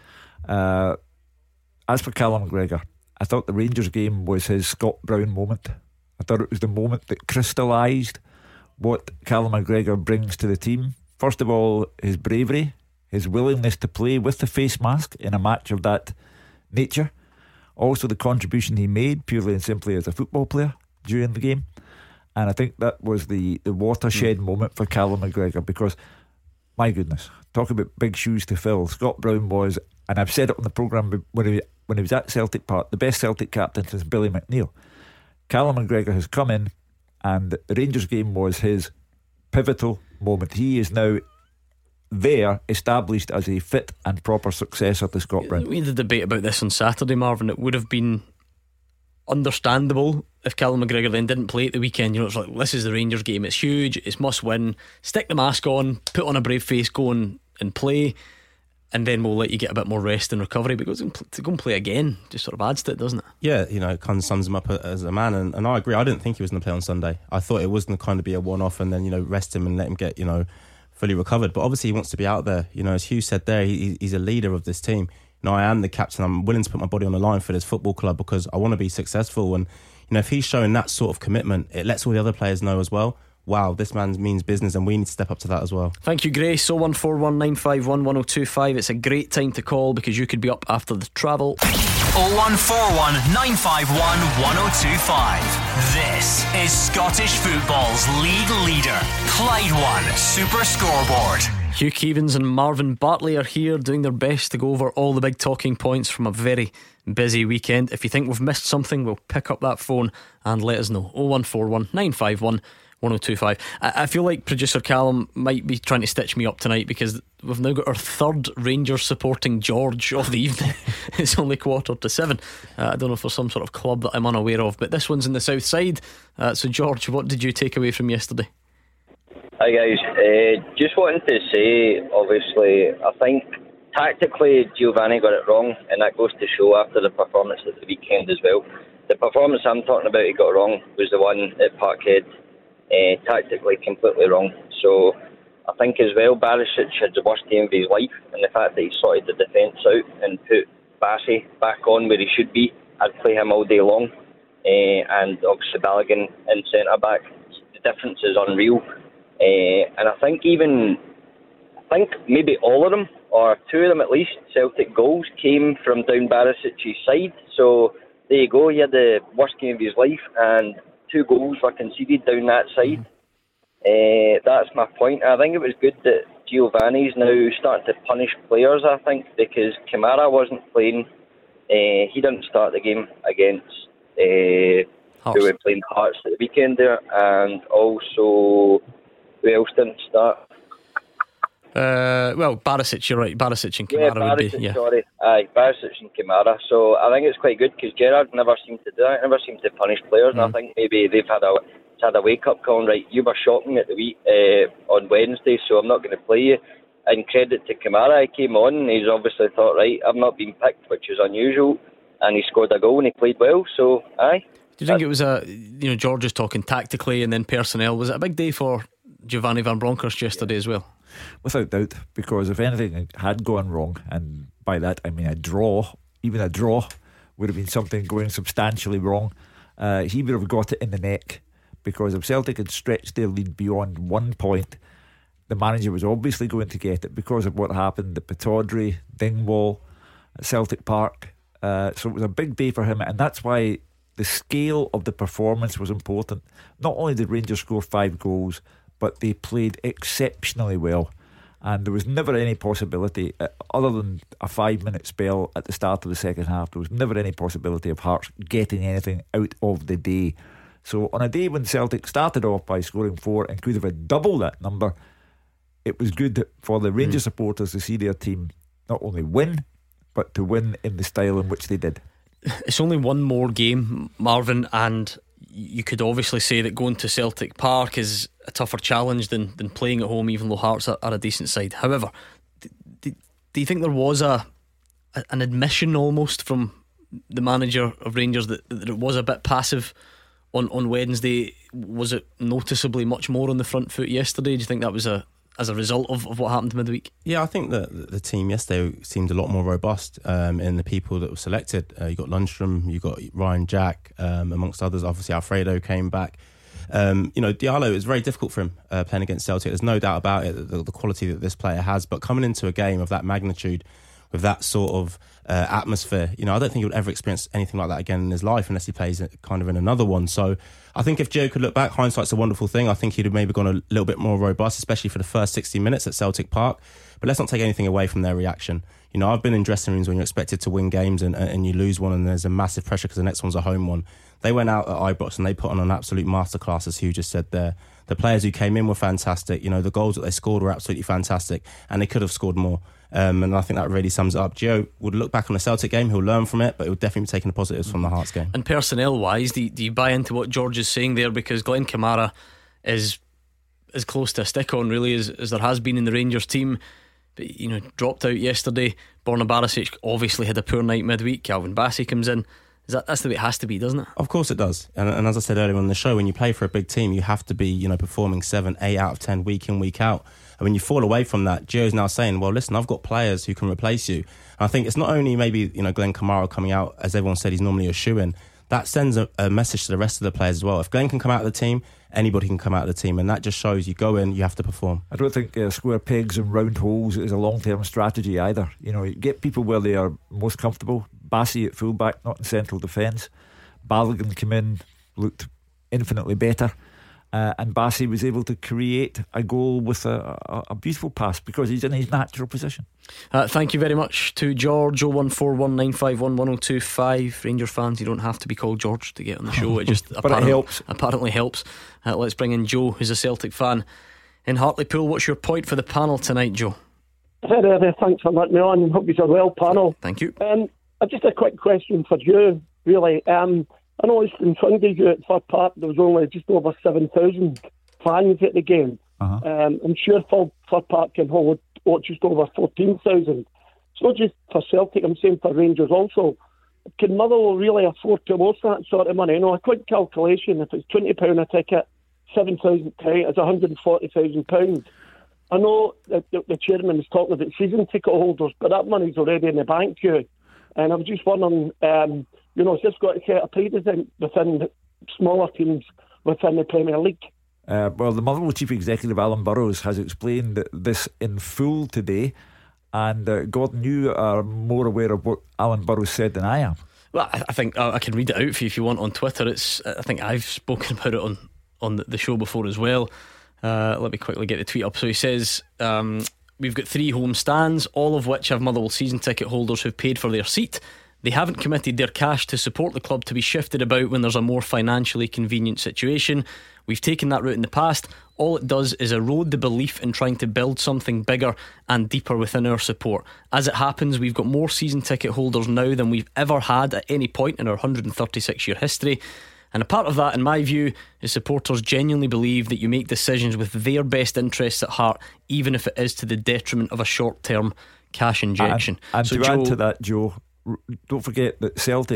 As for Callum McGregor, I thought the Rangers game was his Scott Brown moment. I thought it was the moment that crystallised what Callum McGregor brings to the team. First of all, his bravery, his willingness to play with the face mask in a match of that nature. Also the contribution he made purely and simply as a football player during the game. And I think that was the watershed moment for Callum McGregor, because my goodness, talk about big shoes to fill. Scott Brown was, and I've said it on the programme when he was at Celtic Park, the best Celtic captain since Billy McNeil. Callum McGregor has come in, and the Rangers game was his pivotal moment. He is now there, established as a fit and proper successor to Scott Brown. We had a debate about this on Saturday, Marvin. It would have been understandable if Callum McGregor then didn't play at the weekend. It's like, this is the Rangers game, it's huge, it's must win, stick the mask on, put on a brave face, go and play, and then we'll let you get a bit more rest and recovery. But to go and play again just sort of adds to it, doesn't it? Yeah, it kind of sums him up as a man, and I agree. I didn't think he was going to play on Sunday. I thought it was going to kind of be a one-off and then rest him and let him get fully recovered. But obviously he wants to be out there. As Hugh said there, he's a leader of this team. I am the captain. I'm willing to put my body on the line for this football club because I want to be successful. And if he's showing that sort of commitment, it lets all the other players know as well, wow, this man means business, and we need to step up to that as well. Thank you, Grace. 01419511025. It's a great time to call because you could be up after the travel. 0141 951 1025. This is Scottish football's league leader, Clyde One Super Scoreboard. Hugh Keevins and Marvin Bartley are here doing their best to go over all the big talking points from a very busy weekend. If you think we've missed something, we'll pick up that phone and let us know. 0141 951 1025. I feel like producer Callum might be trying to stitch me up tonight because we've now got our third Rangers supporting George of the evening. It's only 6:45. I don't know if there's some sort of club that I'm unaware of, but this one's in the south side. So George, what did you take away from yesterday? Hi guys, just wanted to say, obviously, I think tactically Giovanni got it wrong, and that goes to show after the performance at the weekend as well. The performance I'm talking about he got wrong was the one at Parkhead, tactically completely wrong. So I think as well Barisic had the worst game of his life, and the fact that he sorted the defence out and put Bassey back on where he should be, I'd play him all day long, and obviously Balogun in centre back. The difference is unreal. And I think maybe all of them, or two of them at least, Celtic goals came from down Barisic's side. So there you go, he had the worst game of his life and 2 goals were conceded down that side. That's my point. I think it was good that Giovanni's now starting to punish players, I think, because Kamara wasn't playing. He didn't start the game against who were playing Hearts at the weekend there, and also who else didn't start? Well, Barisic, you're right. Barisic and Kamara would be. Yeah. Sorry. Aye, Barisic and Kamara. So I think it's quite good because Gerrard never seemed to do that. Never seemed to punish players. And I think maybe they've had a wake-up call. Right, you were shocking at the week on Wednesday, so I'm not going to play you. And credit to Kamara, he came on and he's obviously thought, right, I've not been picked, which is unusual, and he scored a goal and he played well. So aye. Do you think it was George is talking tactically and then personnel? Was it a big day for Giovanni Van Bronckhorst yesterday as well? Without doubt, because if anything had gone wrong, and by that I mean a draw, even a draw would have been something going substantially wrong, he would have got it in the neck, because if Celtic had stretched their lead beyond 1 point, the manager was obviously going to get it because of what happened at Pittodrie, Dingwall, at Celtic Park. So it was a big day for him, and that's why the scale of the performance was important. Not only did Rangers score 5 goals, but they played exceptionally well. And there was never any possibility, other than a 5-minute spell at the start of the second half, there was never any possibility of Hearts getting anything out of the day. So on a day when Celtic started off by scoring 4 and could have had double that number, it was good for the Rangers supporters to see their team not only win, but to win in the style in which they did. It's only one more game, Marvin, and you could obviously say that going to Celtic Park is a tougher challenge than playing at home, even though Hearts are a decent side. However, do you think there was an admission almost from the manager of Rangers that it was a bit passive on Wednesday? Was it noticeably much more on the front foot yesterday? Do you think that was as a result of what happened midweek? Yeah, I think that the team yesterday seemed a lot more robust in the people that were selected. You got Lundstrom, you got Ryan Jack, amongst others. Obviously Alfredo came back. Diallo, it was very difficult for him playing against Celtic. There's no doubt about it, the quality that this player has. But coming into a game of that magnitude with that sort of atmosphere, I don't think he would ever experience anything like that again in his life unless he plays kind of in another one. So I think if Joe could look back, hindsight's a wonderful thing. I think he'd have maybe gone a little bit more robust, especially for the first 60 minutes at Celtic Park. But let's not take anything away from their reaction. I've been in dressing rooms when you're expected to win games and you lose one and there's a massive pressure because the next one's a home one. They went out at Ibrox and they put on an absolute masterclass, as Hugh just said there. The players who came in were fantastic. The goals that they scored were absolutely fantastic, and they could have scored more. And I think that really sums it up. Gio would look back on the Celtic game, he'll learn from it, but he'll definitely be taking the positives from the Hearts game. And personnel wise, do you buy into what George is saying there? Because Glenn Kamara is as close to a stick on really as there has been in the Rangers team. But dropped out yesterday. Borna Barisic obviously had a poor night midweek. Calvin Bassey comes in. That's the way it has to be, doesn't it? Of course it does. And as I said earlier on the show, when you play for a big team, you have to be performing 7, 8 out of 10 week in, week out. And when you fall away from that, Gio's now saying, well, listen, I've got players who can replace you. And I think it's not only maybe Glenn Kamara coming out, as everyone said, he's normally a shoo-in. That sends a message to the rest of the players as well. If Glenn can come out of the team, anybody can come out of the team, and that just shows you go in, you have to perform. I don't think square pegs and round holes is a long-term strategy either. You get people where they are most comfortable. Bassey at fullback, not in central defence. Balogun came in, looked infinitely better, and Bassey was able to create a goal with a beautiful pass because he's in his natural position. Thank you very much to George. 01419511025. Rangers fans, you don't have to be called George to get on the show. It just but it helps. Apparently helps. Let's bring in Joe, who's a Celtic fan in Hartlepool. What's your point for the panel tonight, Joe? Thanks for letting me on. Hope you're well, panel. Thank you. Just a quick question for you, really. I noticed on Sunday at Fir Park there was only just over 7,000 fans at the game. I'm sure Fir Park can hold just over 14,000. It's not just for Celtic, I'm saying for Rangers also. Can Motherwell really afford to lose that sort of money? A quick calculation, if it's £20 a ticket, 7,000 tickets, it's £140,000. I know that the chairman is talking about season ticket holders, but that money's already in the bank, Hugh. And I was just wondering, has this got to set a precedent within smaller teams within the Premier League? Well, the Motherwell Chief Executive Alan Burrows has explained this in full today, and Gordon, you are more aware of what Alan Burrows said than I am. Well, I think I can read it out for you if you want on Twitter. I think I've spoken about it on the show before as well. Let me quickly get the tweet up. So he says, we've got 3 home stands, all of which have Motherwell season ticket holders who've paid for their seat. They haven't committed their cash to support the club to be shifted about when there's a more financially convenient situation. We've taken that route in the past. All it does is erode the belief in trying to build something bigger and deeper within our support. As it happens, we've got more season ticket holders now than we've ever had at any point in our 136-year history. And a part of that, in my view, is supporters genuinely believe that you make decisions with their best interests at heart, even if it is to the detriment of a short-term cash injection. And so to add to that, Joe, don't forget that Celtic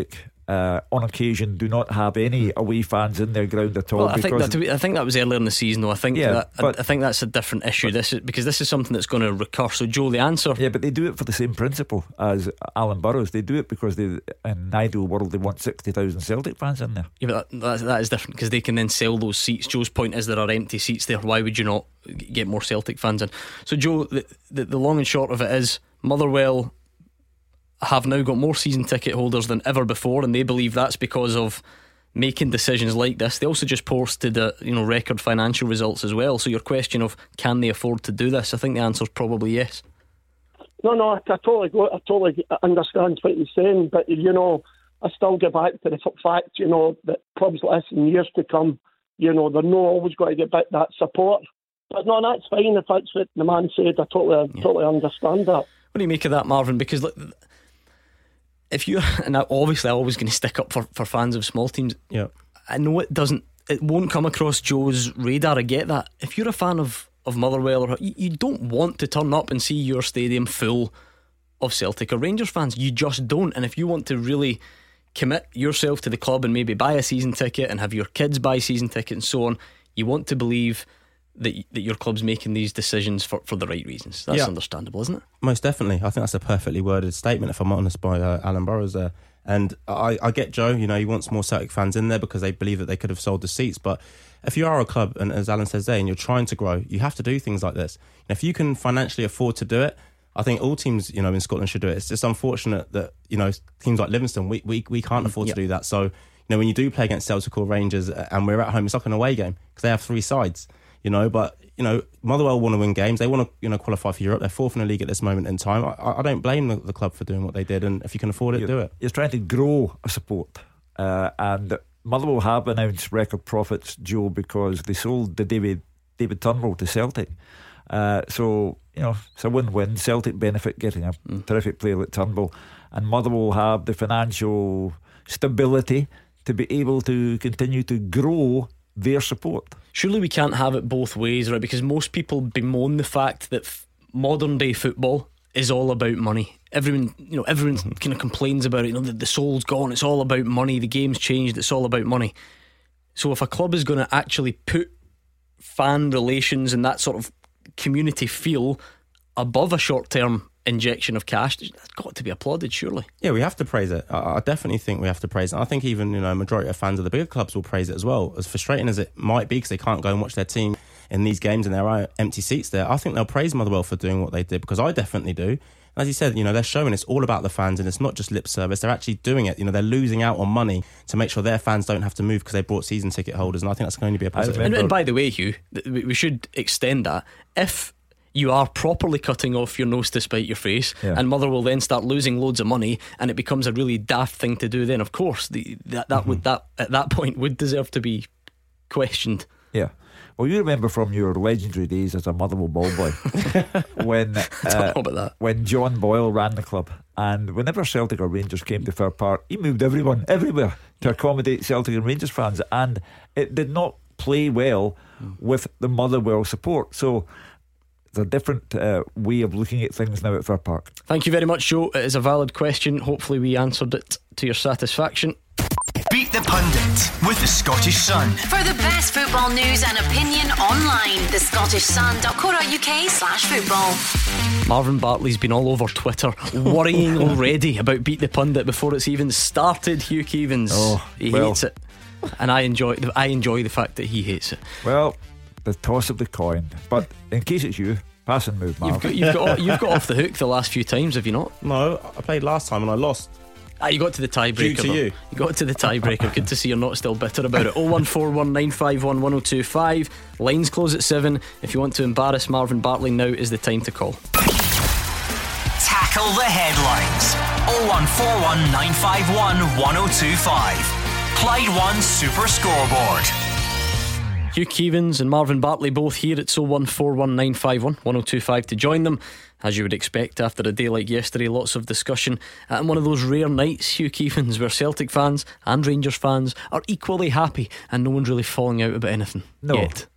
on occasion do not have any away fans in their ground at all. Well, I think that was earlier in the season, though. I think that's a different issue. This is something that's going to recur. So, Joe, the answer. Yeah, but they do it for the same principle as Alan Burrows. They do it because in an ideal world they want 60,000 Celtic fans in there. Yeah, but that is different because they can then sell those seats. Joe's point is there are empty seats there. Why would you not get more Celtic fans in? So, Joe, the long and short of it is Motherwell have now got more season ticket holders than ever before, and they believe that's because of making decisions like this. They also just posted record financial results as well. So your question of can they afford to do this, I think the answer is probably yes. No, I totally understand what you're saying, but I still go back to the fact that clubs like this in years to come, they're not always going to get back that support. But no, that's fine if that's what the man said. I totally understand that. What do you make of that, Marvin? Because look, if you and obviously I'm always going to stick up for fans of small teams. Yeah, I know it won't come across Joe's radar. I get that. If you're a fan of Motherwell, you don't want to turn up and see your stadium full of Celtic or Rangers fans. You just don't. And if you want to really commit yourself to the club and maybe buy a season ticket and have your kids buy season ticket and so on, you want to believe that your club's making these decisions for the right reasons. That's understandable, isn't it? Most definitely. I think that's a perfectly worded statement, if I'm honest, by Alan Burrows there. And I get Joe, he wants more Celtic fans in there because they believe that they could have sold the seats. But if you are a club, and as Alan says there, and you're trying to grow, you have to do things like this. And if you can financially afford to do it, I think all teams, in Scotland should do it. It's just unfortunate that, teams like Livingston, we can't afford to do that. So, when you do play against Celtic or Rangers and we're at home, it's like an away game because they have three sides. But Motherwell want to win games. They want to qualify for Europe. They're fourth in the league at this moment in time. I don't blame the club for doing what they did, and if you can afford it, do it. You're trying to grow a support, and Motherwell have announced record profits, Joe, because they sold the David Turnbull to Celtic. So it's a win-win. Celtic benefit getting a terrific player like Turnbull, and Motherwell have the financial stability to be able to continue to grow their support. Surely we can't have it both ways, right? Because most people bemoan the fact that modern day football is all about money. Everyone kind of complains about it. The soul's gone. It's all about money. The game's changed. It's all about money. So if a club is going to actually put fan relations and that sort of community feel above a short-term injection of cash, that's got to be applauded, surely. Yeah, we have to praise it. I definitely think we have to praise it. I think even a majority of fans of the bigger clubs will praise it as well. As frustrating as it might be because they can't go and watch their team in these games and there are empty seats there, I think they'll praise Motherwell for doing what they did, because I definitely do. And as you said, they're showing it's all about the fans and it's not just lip service. They're actually doing it. They're losing out on money to make sure their fans don't have to move because they brought season ticket holders, and I think that's going to be a positive. And by the way, Hugh, we should extend that. If you are properly cutting off your nose to spite your face, and Motherwell then start losing loads of money and it becomes a really daft thing to do, then of course that at that point would deserve to be questioned. Yeah. Well, you remember from your legendary days as a Motherwell ball boy when John Boyle ran the club, and whenever Celtic or Rangers came to Fir Park, he moved everyone everywhere to accommodate Celtic and Rangers fans, and it did not play well with the Motherwell support. So a different way of looking at things now at Fir Park. Thank you very much, Joe. It is a valid question. Hopefully we answered it to your satisfaction. Beat the Pundit with the Scottish Sun. For the best football news and opinion online, thescottishsun.co.uk/football. Marvin Bartley's been all over Twitter worrying already about Beat the Pundit before it's even started. Hugh Keevins, he hates it, and I enjoy the fact that he hates it. Well, the toss of the coin. But in case it's you, pass and move, Marv. You've got off the hook the last few times, have you not? No, I played last time and I lost. You got to the tiebreaker. Due to you got to the tiebreaker. Good to see you're not still bitter about it. 01419511025. Lines close at 7. If you want to embarrass Marvin Bartley, now is the time to call. Tackle the headlines. 01419511025. Clyde One Super Scoreboard. Hugh Keevins and Marvin Bartley both here. It's 01419511025 to join them. As you would expect after a day like yesterday, lots of discussion, and one of those rare nights, Hugh Keevins, where Celtic fans and Rangers fans are equally happy and no one's really falling out about anything yet.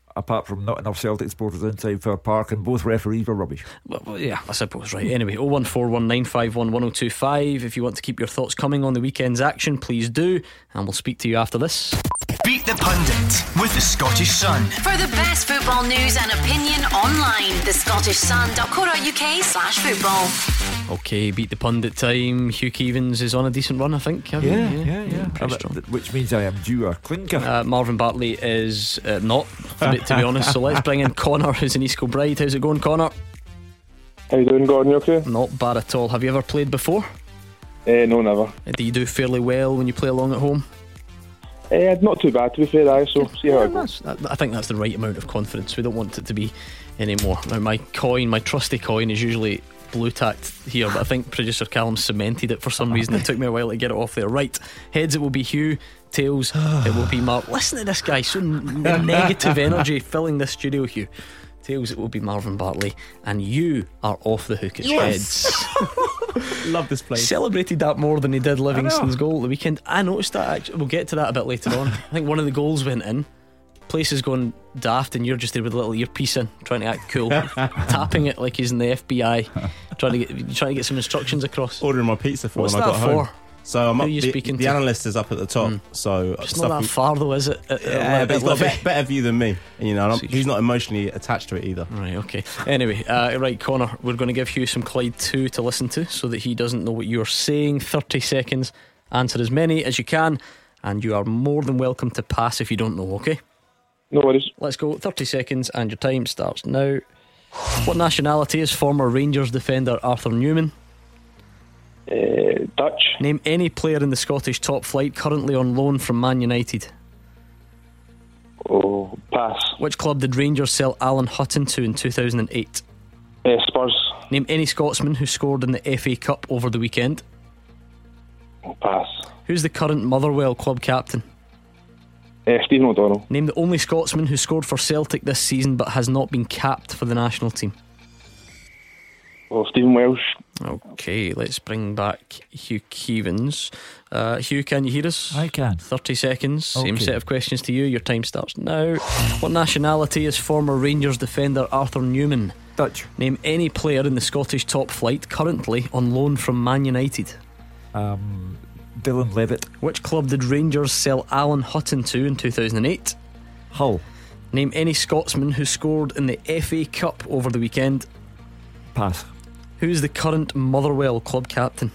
apart from not enough Celtic supporters inside Fir Park, and both referees were rubbish. Well, yeah, I suppose, right. Anyway, 01419511025. If you want to keep your thoughts coming on the weekend's action, please do, and we'll speak to you after this. Beat the Pundit with the Scottish Sun. For the best football news and opinion online, thescottishsun.co.uk/football. Okay, Beat the Pundit time. Hugh Keevins is on a decent run, I think. Yeah. Pretty strong. Which means I am due a clinker. Marvin Bartley is not, to be honest. So let's bring in Connor, who's in East Kilbride. How's it going, Connor? How you doing, Gordon? You okay? Not bad at all. Have you ever played before? No, never. Do you do fairly well when you play along at home? Not too bad, to be fair, so see how it goes. I think that's the right amount of confidence. We don't want it to be any more. Now, my trusty coin is usually blue tacked here, but I think producer Callum cemented it for some reason. It took me a while to get it off there. Right, heads it will be Hugh, tails it will be Mark. Listen to this guy, so negative energy filling this studio. Hugh, tails it will be Marvin Bartley, and you are off the hook. It's heads. Love this place. Celebrated that more than he did Livingston's goal at the weekend. I noticed that, actually. We'll get to that a bit later on. I think one of the goals went in, place is going daft, and you're just there with a little earpiece in, trying to act cool, tapping it like he's in the FBI, trying to get some instructions across. Ordering my pizza for What's when I that got for? home. So I'm Who up, are you speaking the to? analyst is up at the top. So it's not that far though, is it? Yeah, but he's got a better view than me, and he's not emotionally attached to it either. Right, okay. Anyway, right, Connor, we're going to give Hugh some Clyde 2 to listen to so that he doesn't know what you're saying. 30 seconds, answer as many as you can, and you are more than welcome to pass if you don't know, okay? No worries. Let's go. 30 seconds and your time starts now. What nationality is former Rangers defender Arthur Newman? Dutch. Name any player in the Scottish top flight currently on loan from Man United. Oh, pass. Which club did Rangers sell Alan Hutton to in 2008? Spurs. Name any Scotsman who scored in the FA Cup over the weekend. Pass. Who's the current Motherwell club captain? Stephen O'Donnell. Name the only Scotsman who scored for Celtic this season but has not been capped for the national team. Oh, Stephen Welsh. Okay, let's bring back Hugh Keevins. Hugh, can you hear us? I can. 30 seconds. Okay. Same set of questions to you. Your time starts now. What nationality is former Rangers defender Arthur Newman? Dutch. Name any player in the Scottish top flight currently on loan from Man United. Dylan Levitt. Which club did Rangers sell Alan Hutton to in 2008? Hull. Name any Scotsman who scored in the FA Cup over the weekend. Pass. Who's the current Motherwell club captain?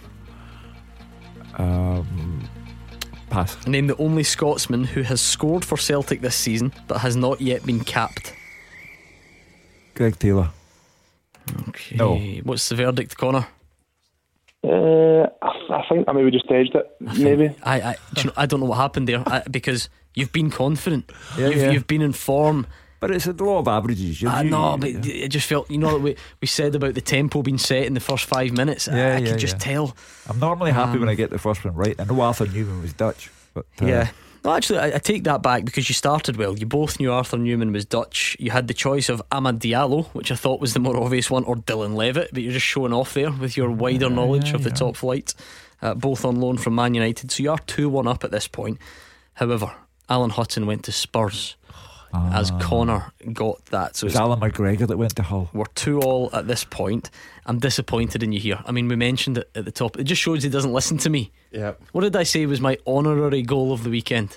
Pass. Name the only Scotsman who has scored for Celtic this season but has not yet been capped. Greg Taylor. Okay. No. What's the verdict, Connor? I think I maybe just edged it. Maybe. Do you know, I don't know what happened there because you've been confident. Yeah, You've been in form. But it's a law of averages. No, but it just felt, that we said about the tempo being set in the first 5 minutes. I could just tell. I'm normally happy when I get the first one right. I know Arthur Newman was Dutch, but yeah. No, actually, I take that back because you started well. You both knew Arthur Newman was Dutch. You had the choice of Amad Diallo, which I thought was the more obvious one, or Dylan Levitt, but you're just showing off there with your wider knowledge of the top flight. Both on loan from Man United, so you are 2-1 up at this point. However, Alan Hutton went to Spurs as Connor got that. So it was Alan McGregor that went to Hull. We're 2-2 at this point. I'm disappointed in you here. I mean, we mentioned it at the top. It just shows he doesn't listen to me. Yeah. What did I say was my honorary goal of the weekend?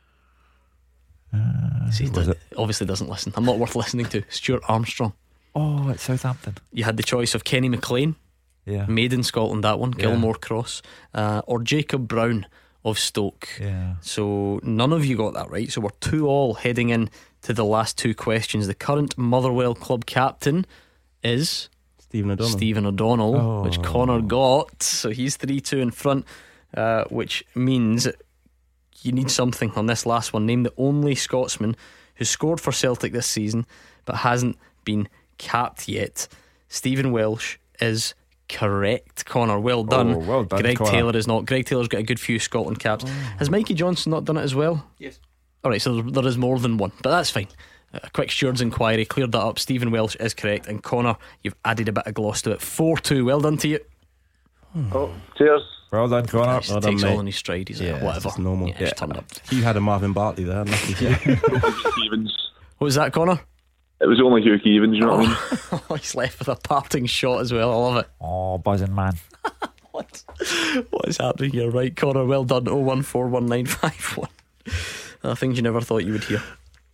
See, he obviously doesn't listen. I'm not worth listening to. Stuart Armstrong. Oh, at Southampton. You had the choice of Kenny McLean, made in Scotland, that one, Gilmore Cross, or Jacob Brown of Stoke. So none of you got that right. So we're 2-2 heading in to the last two questions. The current Motherwell club captain is Stephen O'Donnell, which Connor got. So he's 3-2 in front, which means you need something on this last one. Name the only Scotsman who scored for Celtic this season but hasn't been capped yet. Stephen Welsh is correct, Connor. Well done. Well done, Greg Connor. Taylor is not. Greg Taylor's got a good few Scotland caps. Has Mikey Johnson not done it as well? Yes. Alright, so there is more than one, but that's fine. A quick steward's inquiry cleared that up. Stephen Welsh is correct, and Connor, you've added a bit of gloss to it. 4-2. Well done to you. Cheers. Well done, Connor. He takes all in his stride. He's like, whatever. It's normal. Just turned up. You had a Marvin Bartley there. Stevens. What was that, Connor? It was only Hugh Keevins, you know what I mean? Oh, he's left with a parting shot as well. I love it. Oh, buzzing man. What is happening here? Right, Connor, well done. 0141951. Things you never thought you would hear.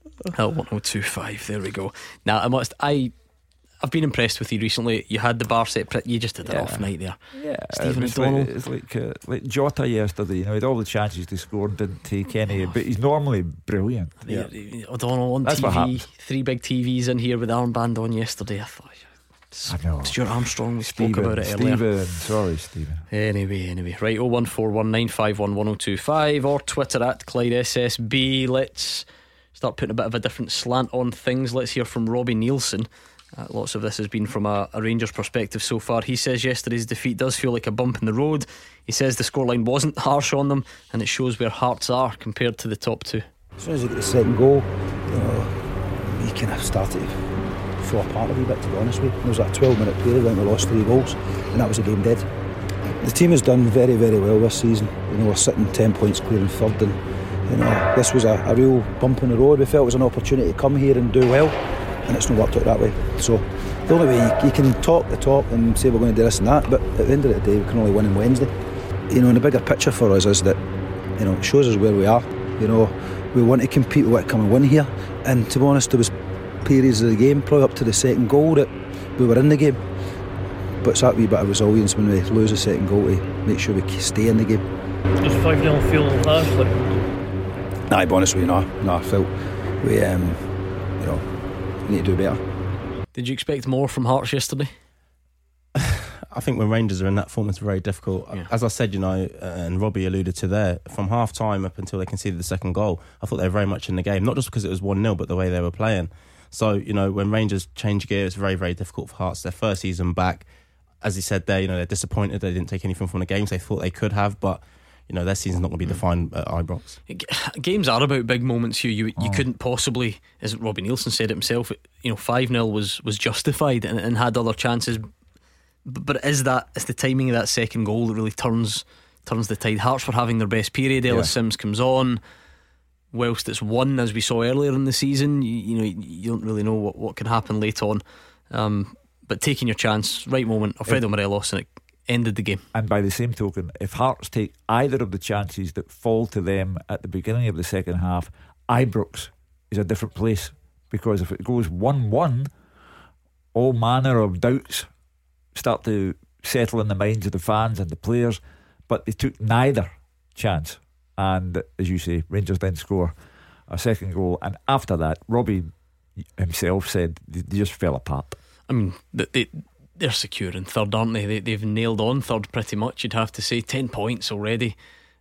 1025. There we go. Now I've been impressed with you recently. You had the bar set. You just did an off night there. Yeah, Stephen it's O'Donnell. It's like Jota yesterday. You know, he had all the chances to score, didn't take any. But he's normally brilliant. Yeah. O'Donnell on That's what TV. happens. 3 big TVs in here with the armband on yesterday. I thought, I know. Stuart Armstrong, we spoke about it earlier. Sorry, Stephen. Anyway, right, 01419511025 or Twitter at Clyde SSB. Let's start putting a bit of a different slant on things. Let's hear from Robbie Nielsen. Lots of this has been from a Rangers perspective so far. He says yesterday's defeat does feel like a bump in the road. He says the scoreline wasn't harsh on them, and it shows where Hearts are compared to the top two. As soon as they get the second goal, we kind of started to fall apart a wee bit, to be honest with you. There was that 12-minute period when we lost 3 goals, and that was the game dead. The team has done very, very well this season. We're sitting 10 points clear in third, and this was a real bump in the road. We felt it was an opportunity to come here and do well, and it's not worked out that way. So the only way you can talk the talk and say we're going to do this and that, but at the end of the day we can only win on Wednesday. And the bigger picture for us is that it shows us where we are. We want to compete, we want to come and win here, and to be honest, there was periods of the game, probably up to the second goal, that we were in the game, but it's that wee bit of resilience when we lose the second goal to make sure we stay in the game. Does 5-0 feel harsh? Nah, to be honest with you, no, I felt we need to do better. Did you expect more from Hearts yesterday? I think when Rangers are in that form, it's very difficult. As I said, and Robbie alluded to there, from half time up until they conceded the second goal, I thought they were very much in the game, not just because it was 1-0, but the way they were playing. So, when Rangers change gear, it's very, very difficult for Hearts. Their first season back, as he said there, they're disappointed they didn't take anything from the games they thought they could have, but their season's not going to be defined at Ibrox. Games are about big moments, Hugh. You couldn't possibly, as Robbie Nielsen said it himself, 5-0 was justified and had other chances. But it's the timing of that second goal that really turns the tide. Hearts were having their best period. Ellis Sims comes on. Whilst it's won, as we saw earlier in the season, you don't really know what can happen late on. But taking your chance, right moment, Alfredo Morelos, and it ended the game. And by the same token, if Hearts take either of the chances that fall to them at the beginning of the second half, Ibrox is a different place, because if it goes 1-1, all manner of doubts start to settle in the minds of the fans and the players. But they took neither chance, and as you say, Rangers then score a second goal, and after that Robbie himself said they just fell apart. I mean, they're secure in third, aren't they? They've nailed on third pretty much, you'd have to say. 10 points already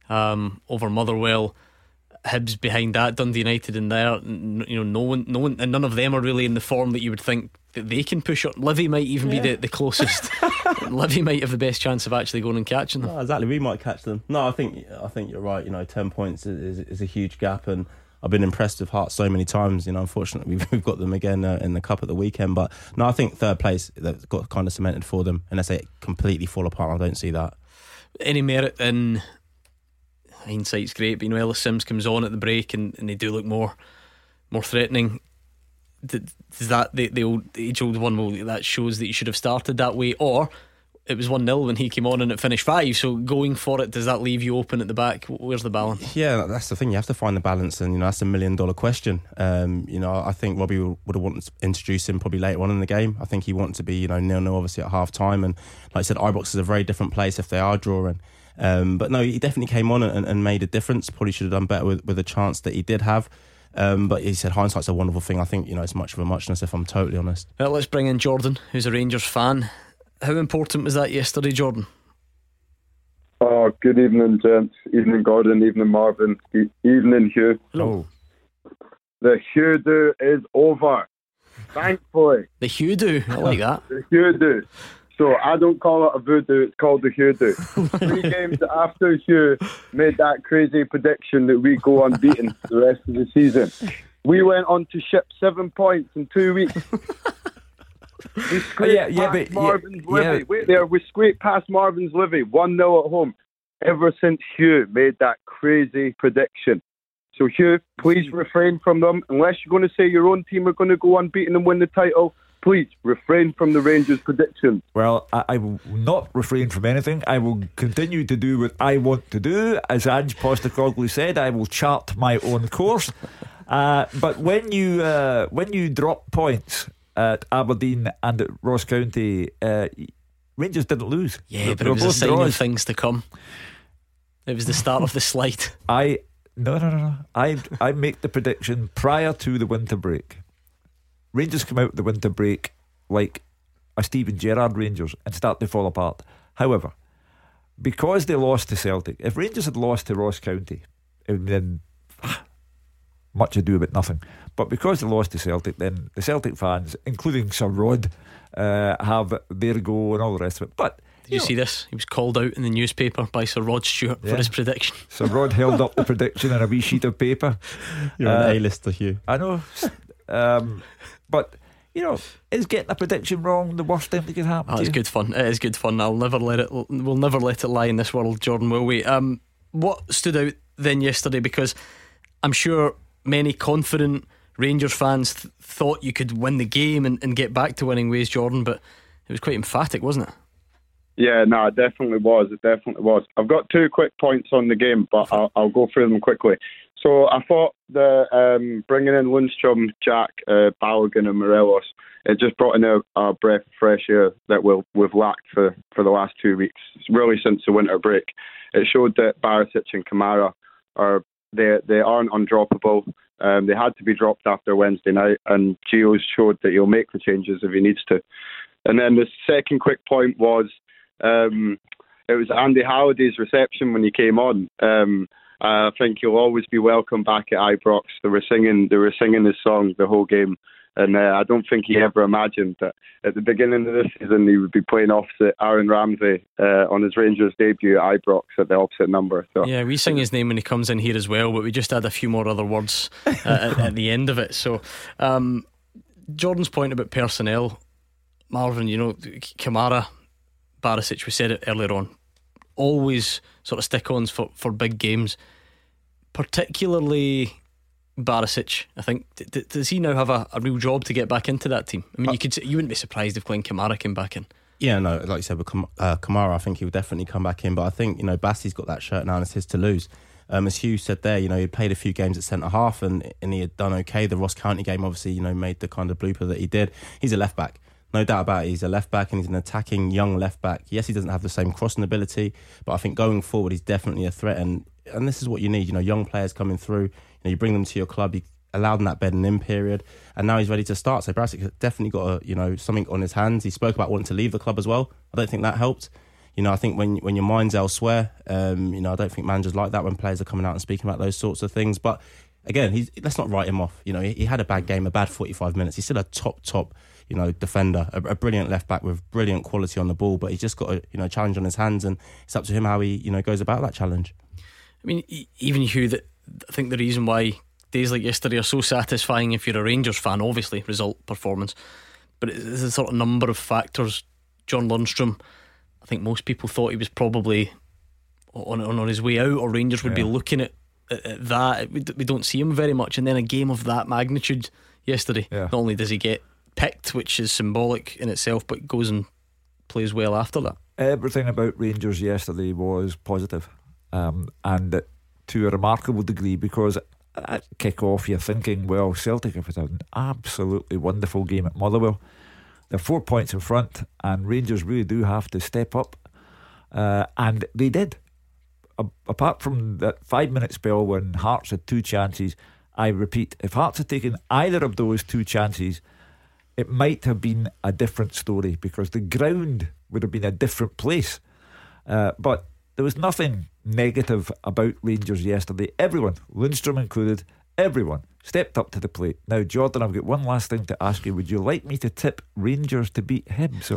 over Motherwell. Hibs behind that, Dundee United in there. No one, and none of them are really in the form that you would think that they can push on. Livy might even be the closest. Livy might have the best chance of actually going and catching them. No, exactly, we might catch them. No, I think you're right. 10 points is a huge gap, and I've been impressed with Hearts so many times. Unfortunately we've got them again in the cup at the weekend. But no, I think third place that got kind of cemented for them, unless they completely fall apart. I don't see that. Any merit in hindsight's great, but Ellis Sims comes on at the break and they do look more threatening. Does that the age-old one? Well, that shows that you should have started that way, or it was 1-0 when he came on and it finished 5. So going for it, does that leave you open at the back? Where's the balance? Yeah, that's the thing. You have to find the balance, and that's $1 million question. I think Robbie would have wanted to introduce him probably later on in the game. I think he wanted to be 0-0 obviously at half time, and like I said, Ibrox is a very different place if they are drawing. But no, he definitely came on and made a difference. Probably should have done better with the chance that he did have. But he said hindsight's a wonderful thing. I think it's much of a muchness, if I'm totally honest. Well, let's bring in Jordan, who's a Rangers fan. How important was that yesterday, Jordan? Oh, good evening, gents. Evening, Gordon. Evening, Marvin. Evening, Hugh. Hello. The Hugh-do is over, thankfully. The Hugh-do? I like that. The Hugh-do. So I don't call it a voodoo, it's called the Hugh-do. 3 games after Hugh made that crazy prediction that we go unbeaten for the rest of the season, we went on to ship 7 points in 2 weeks. We scraped past Marvin's Livy. Wait there, we scraped past Marvin's Livy 1-0 at home ever since Hugh made that crazy prediction. So Hugh, please refrain from them. Unless you're going to say your own team are going to go unbeaten and win the title, please refrain from the Rangers prediction. Well, I will not refrain from anything. I will continue to do what I want to do. As Ange Postecoglou said, I will chart my own course. But when you drop points at Aberdeen and at Ross County, Rangers didn't lose. Yeah, but it was a sign of things to come. It was the start of the slide. No. I make the prediction prior to the winter break. Rangers come out the winter break like a Steven Gerrard Rangers and start to fall apart. However, because they lost to Celtic, if Rangers had lost to Ross County, it would have been much ado about nothing. But because they lost to Celtic, then the Celtic fans, including Sir Rod, have their go and all the rest of it. But did you see this? He was called out in the newspaper by Sir Rod Stewart for his prediction. Sir Rod held up the prediction on a wee sheet of paper. You're an A-lister, Hugh. I know. But is getting a prediction wrong the worst thing that could happen? It's good fun. It is good fun. We'll never let it lie in this world, Jordan, will we? What stood out then yesterday, because I'm sure many confident Rangers fans thought you could win the game and get back to winning ways, Jordan, but it was quite emphatic, wasn't it? Yeah, no, it definitely was. I've got 2 quick points on the game, but I'll go through them quickly. So I thought the bringing in Lundstrom, Jack, Balogun and Morelos, it just brought in a breath of fresh air that we've lacked for the last 2 weeks, really since the winter break. It showed that Barisic and Kamara they aren't undroppable. They had to be dropped after Wednesday night, and Gio's showed that he'll make the changes if he needs to. And then the second quick point was it was Andy Halliday's reception when he came on. I think he'll always be welcome back at Ibrox. They were singing his song the whole game, and I don't think he ever imagined that at the beginning of this season he would be playing opposite Aaron Ramsey on his Rangers debut at Ibrox at the opposite number. So yeah, we sing his name when he comes in here as well, but we just add a few more other words at the end of it. So Jordan's point about personnel, Marvin, Kamara, Barisic, we said it earlier on, always sort of stick-ons for big games, particularly Barisic. I think does he now have a real job to get back into that team? I mean, you wouldn't be surprised if Glenn Kamara came back in. Yeah, no, like you said with Kamara, I think he would definitely come back in, but I think Bassey's got that shirt now and it's his to lose. As Hugh said there, he'd played a few games at centre half and he had done okay. The Ross County game obviously made the kind of blooper that he did. He's a left back, no doubt about it. He's a left back and he's an attacking young left back. Yes, he doesn't have the same crossing ability, but I think going forward he's definitely a threat, and this is what you need. Young players coming through, you bring them to your club, you allow them that bedding in period, and now he's ready to start. So Barisic has definitely got something on his hands. He spoke about wanting to leave the club as well. I don't think that helped. I think when your mind's elsewhere, I don't think managers like that when players are coming out and speaking about those sorts of things. But again, let's not write him off. He had a bad game, a bad 45 minutes. He's still a top defender, a brilliant left back with brilliant quality on the ball, but he's just got a challenge on his hands, and it's up to him how he goes about that challenge. I mean, even Hugh, I think the reason why days like yesterday are so satisfying if you're a Rangers fan, obviously result, performance, but it's a sort of number of factors. John Lundstrom, I think most people thought he was probably on his way out, or Rangers would be looking at that. We don't see him very much, and then a game of that magnitude yesterday, not only does he get picked, which is symbolic in itself, but goes and plays well after that. Everything about Rangers yesterday was positive, and to a remarkable degree, because at kick-off you're thinking, well, Celtic have had an absolutely wonderful game at Motherwell. They're 4 points in front, and Rangers really do have to step up, and they did. Apart from that 5-minute spell when Hearts had 2 chances, I repeat, if Hearts had taken either of those 2 chances, it might have been a different story, because the ground would have been a different place. But there was nothing negative about Rangers yesterday. Everyone, Lundstrom included, everyone stepped up to the plate. Now, Jordan, I've got one last thing to ask you. Would you like me to tip Rangers to beat Hibs?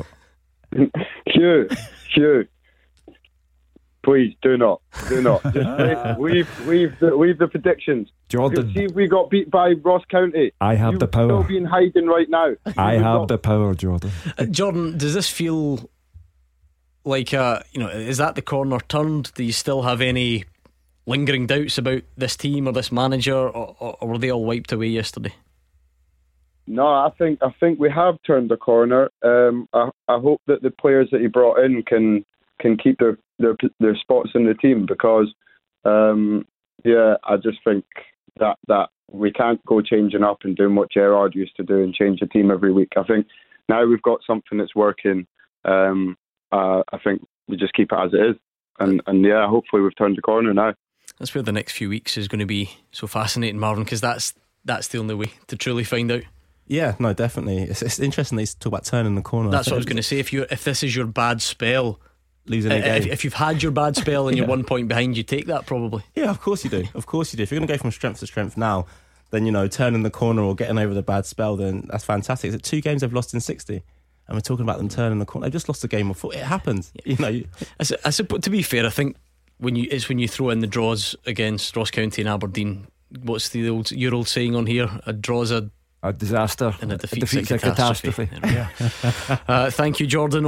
Hugh, please do not. Just leave the predictions. Jordan, see if we got beat by Ross County. I have the power. You'll still be in hiding right now. I have the power, Jordan. Jordan, does this feel like is that the corner turned? Do you still have any lingering doubts about this team or this manager, or were they all wiped away yesterday? No, I think we have turned the corner. I hope that the players that he brought in can keep their spots in the team, because I just think that we can't go changing up and doing what Gerrard used to do and change the team every week. I think now we've got something that's working. I think we just keep it as it is, and hopefully we've turned the corner now. That's where the next few weeks is going to be so fascinating, Marvin, because that's the only way to truly find out. Yeah, no, definitely. It's interesting they talk about turning the corner. That's what I was going to say. If this is your bad spell, losing a game. If you've had your bad spell and you're 1 point behind, you take that probably. Yeah, of course you do. Of course you do. If you're going to go from strength to strength now, then turning the corner or getting over the bad spell, then that's fantastic. It's 2 games they've lost in 60, and we're talking about them turning the corner. They've just lost a game before. It happens. I suppose, to be fair, I think when you throw in the draws against Ross County and Aberdeen, what's your old saying on here? A draw's a disaster and a defeat's a catastrophe. Thank you, Jordan.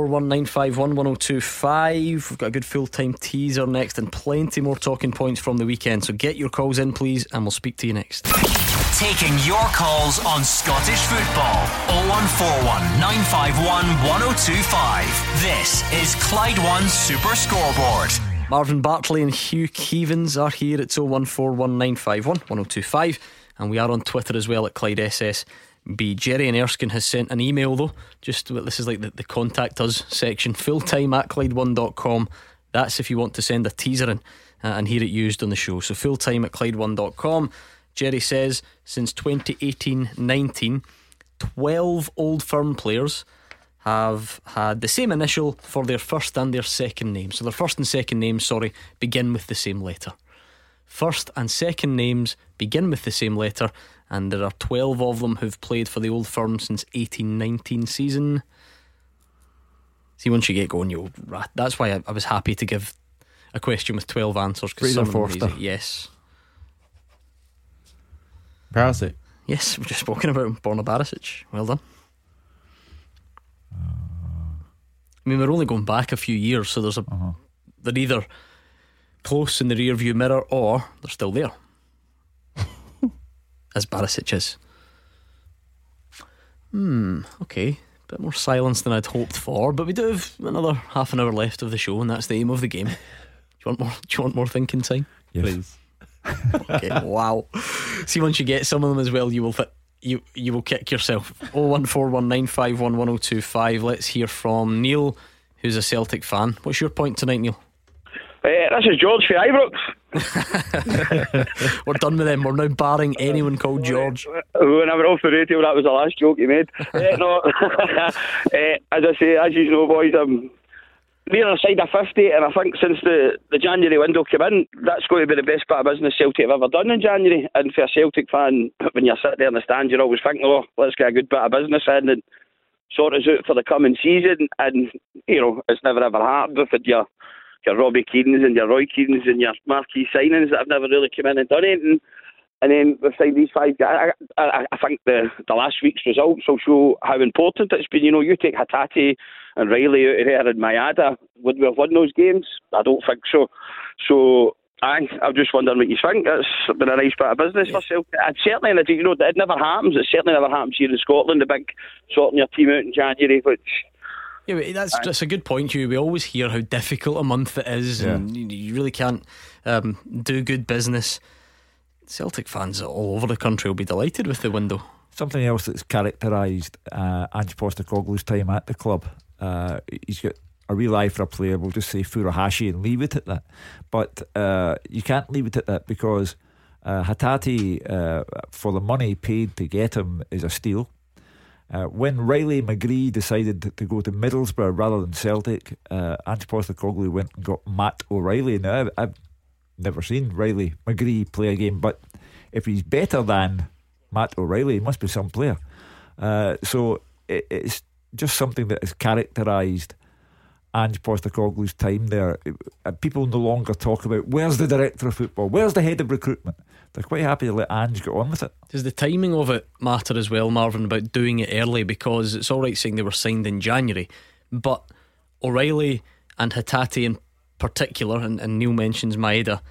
01419511025. We've got a good full-time teaser next and plenty more talking points from the weekend, so get your calls in please, and we'll speak to you next. Taking your calls on Scottish football. 0141 951 1025. This is Clyde One Super Scoreboard. Marvin Bartley and Hugh Keevins are here. It's 01419511025, and we are on Twitter as well at Clyde SSB. Jerry in Erskine has sent an email though. This is like the contact us section. fulltime@clyde1.com. That's if you want to send a teaser in and hear it used on the show. So fulltime@clyde1.com. Jerry says since 2018-19, 12 Old Firm players have had the same initial for their first and their second name. So their first and second names, begin with the same letter. First and second names begin with the same letter, and there are 12 of them who've played for the Old Firm since 18-19 season. See, once you get going, you'll rat. That's why I was happy to give a question with 12 answers. Fraser Forster. Yes. Barisic. Yes, we've just spoken about Borna Barisic. Well done. I mean, we're only going back a few years, so they're either close in the rear view mirror or they're still there, as Barisic is. Okay, bit more silence than I'd hoped for, but we do have another half an hour left of the show, and that's the aim of the game. Do you want more thinking time? Yes. Please. Okay, wow. See, once you get some of them as well, you will kick yourself. 01419511025. Let's hear from Neil, who's a Celtic fan. What's your point tonight, Neil? This is George for Ibrox. We're done with them. We're now barring anyone called George. When I went off the radio, that was the last joke you made. No. As I say, as you know, boys, I'm near the side of 50, and I think since the January window came in, that's going to be the best bit of business Celtic have ever done in January. And for a Celtic fan, when you sit there in the stand, you're always thinking, let's get a good bit of business in and sort us out for the coming season. And it's never ever happened. We've had your Robbie Keanes and your Roy Keanes and your marquee signings that have never really come in and done anything. And then we've signed these 5 guys. I think the last week's results will show how important it's been. You take Hatate and Riley out of there and Mayada. Would we have won those games? I don't think so. So I'm just wondering what you think. It's been a nice bit of business for Celtic. And certainly, it never happens. It certainly never happens here in Scotland. The big sorting your team out in January, which. Yeah, that's just a good point, Hugh. We always hear how difficult a month it is, and you really can't do good business. Celtic fans all over the country will be delighted with the window. Something else that's characterised Ange Postecoglou's time at the club. He's got a real eye for a player. We'll just say Furuhashi and leave it at that. But you can't leave it at that, because Hatate, for the money paid to get him, is a steal. When Riley McGree decided to go to Middlesbrough rather than Celtic, Ange Postecoglou went and got Matt O'Reilly. Now, I've never seen Riley McGree play a game, but if he's better than Matt O'Reilly, he must be some player. So it's just something that has characterised Ange Postecoglou's time there. People no longer talk about where's the director of football, where's the head of recruitment. They're quite happy to let Ange get on with it. Does the timing of it matter as well, Marvin, about doing it early? Because it's alright saying they were signed in January, but O'Reilly and Hatate in particular, and Neil mentions Maeda,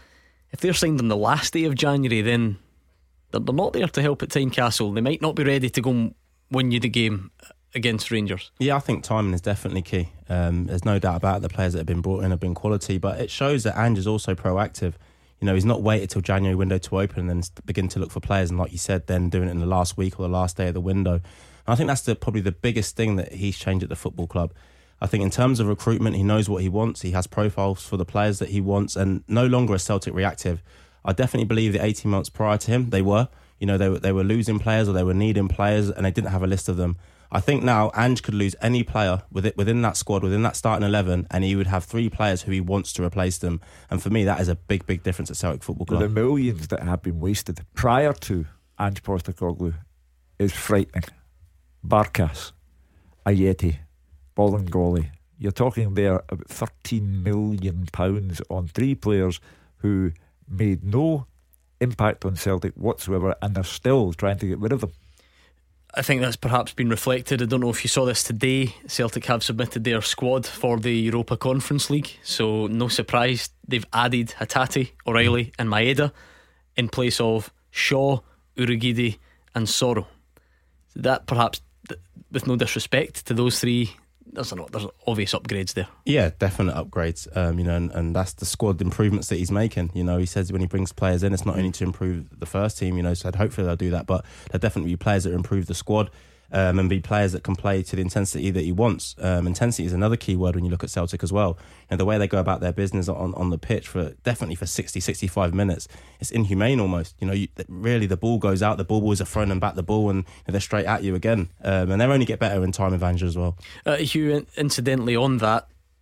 if they're signed on the last day of January, then they're not there to help at Tynecastle. They might not be ready to go and win you the game against Rangers. Yeah, I think timing is definitely key. There's no doubt about it. The players that have been brought in have been quality, but it shows that Ange is also proactive. You know, he's not waited till January window to open and then begin to look for players, and like you said, then doing it in the last week or the last day of the window. And I think that's probably the biggest thing that he's changed at the football club. I think in terms of recruitment, he knows what he wants. He has profiles for the players that he wants, and no longer a Celtic reactive. I definitely believe that 18 months prior to him, they were losing players or they were needing players, and they didn't have a list of them. I think now Ange could lose any player within that squad, within that starting 11, and he would have 3 players who he wants to replace them. And for me, that is a big, big difference at Celtic Football Club. The millions that have been wasted prior to Ange Postecoglou is frightening. Barkas, Ayeti, Bolingoli. You're talking there about £13 million on 3 players who made no impact on Celtic whatsoever, and they're still trying to get rid of them. I think that's perhaps been reflected. I don't know if you saw this today. Celtic have submitted their squad for the Europa Conference League, so no surprise they've added Hatate, O'Reilly and Maeda in place of Shaw, Urhoghide and Soro. That perhaps, with no disrespect to those 3, there's obvious upgrades there. Yeah, definite upgrades. And that's the squad improvements that he's making. You know, he says when he brings players in, it's not only to improve the first team. You know, so hopefully they'll do that, but there'll definitely be players that improve the squad. And be players that can play to the intensity that he wants. Intensity is another key word when you look at Celtic as well. And the way they go about their business on the pitch for 60, 65 minutes, it's inhumane almost. You know, really the ball goes out, the ball boys are throwing them back the ball, and they're straight at you again. And they only get better in time with Ange as well. Hugh, incidentally on that,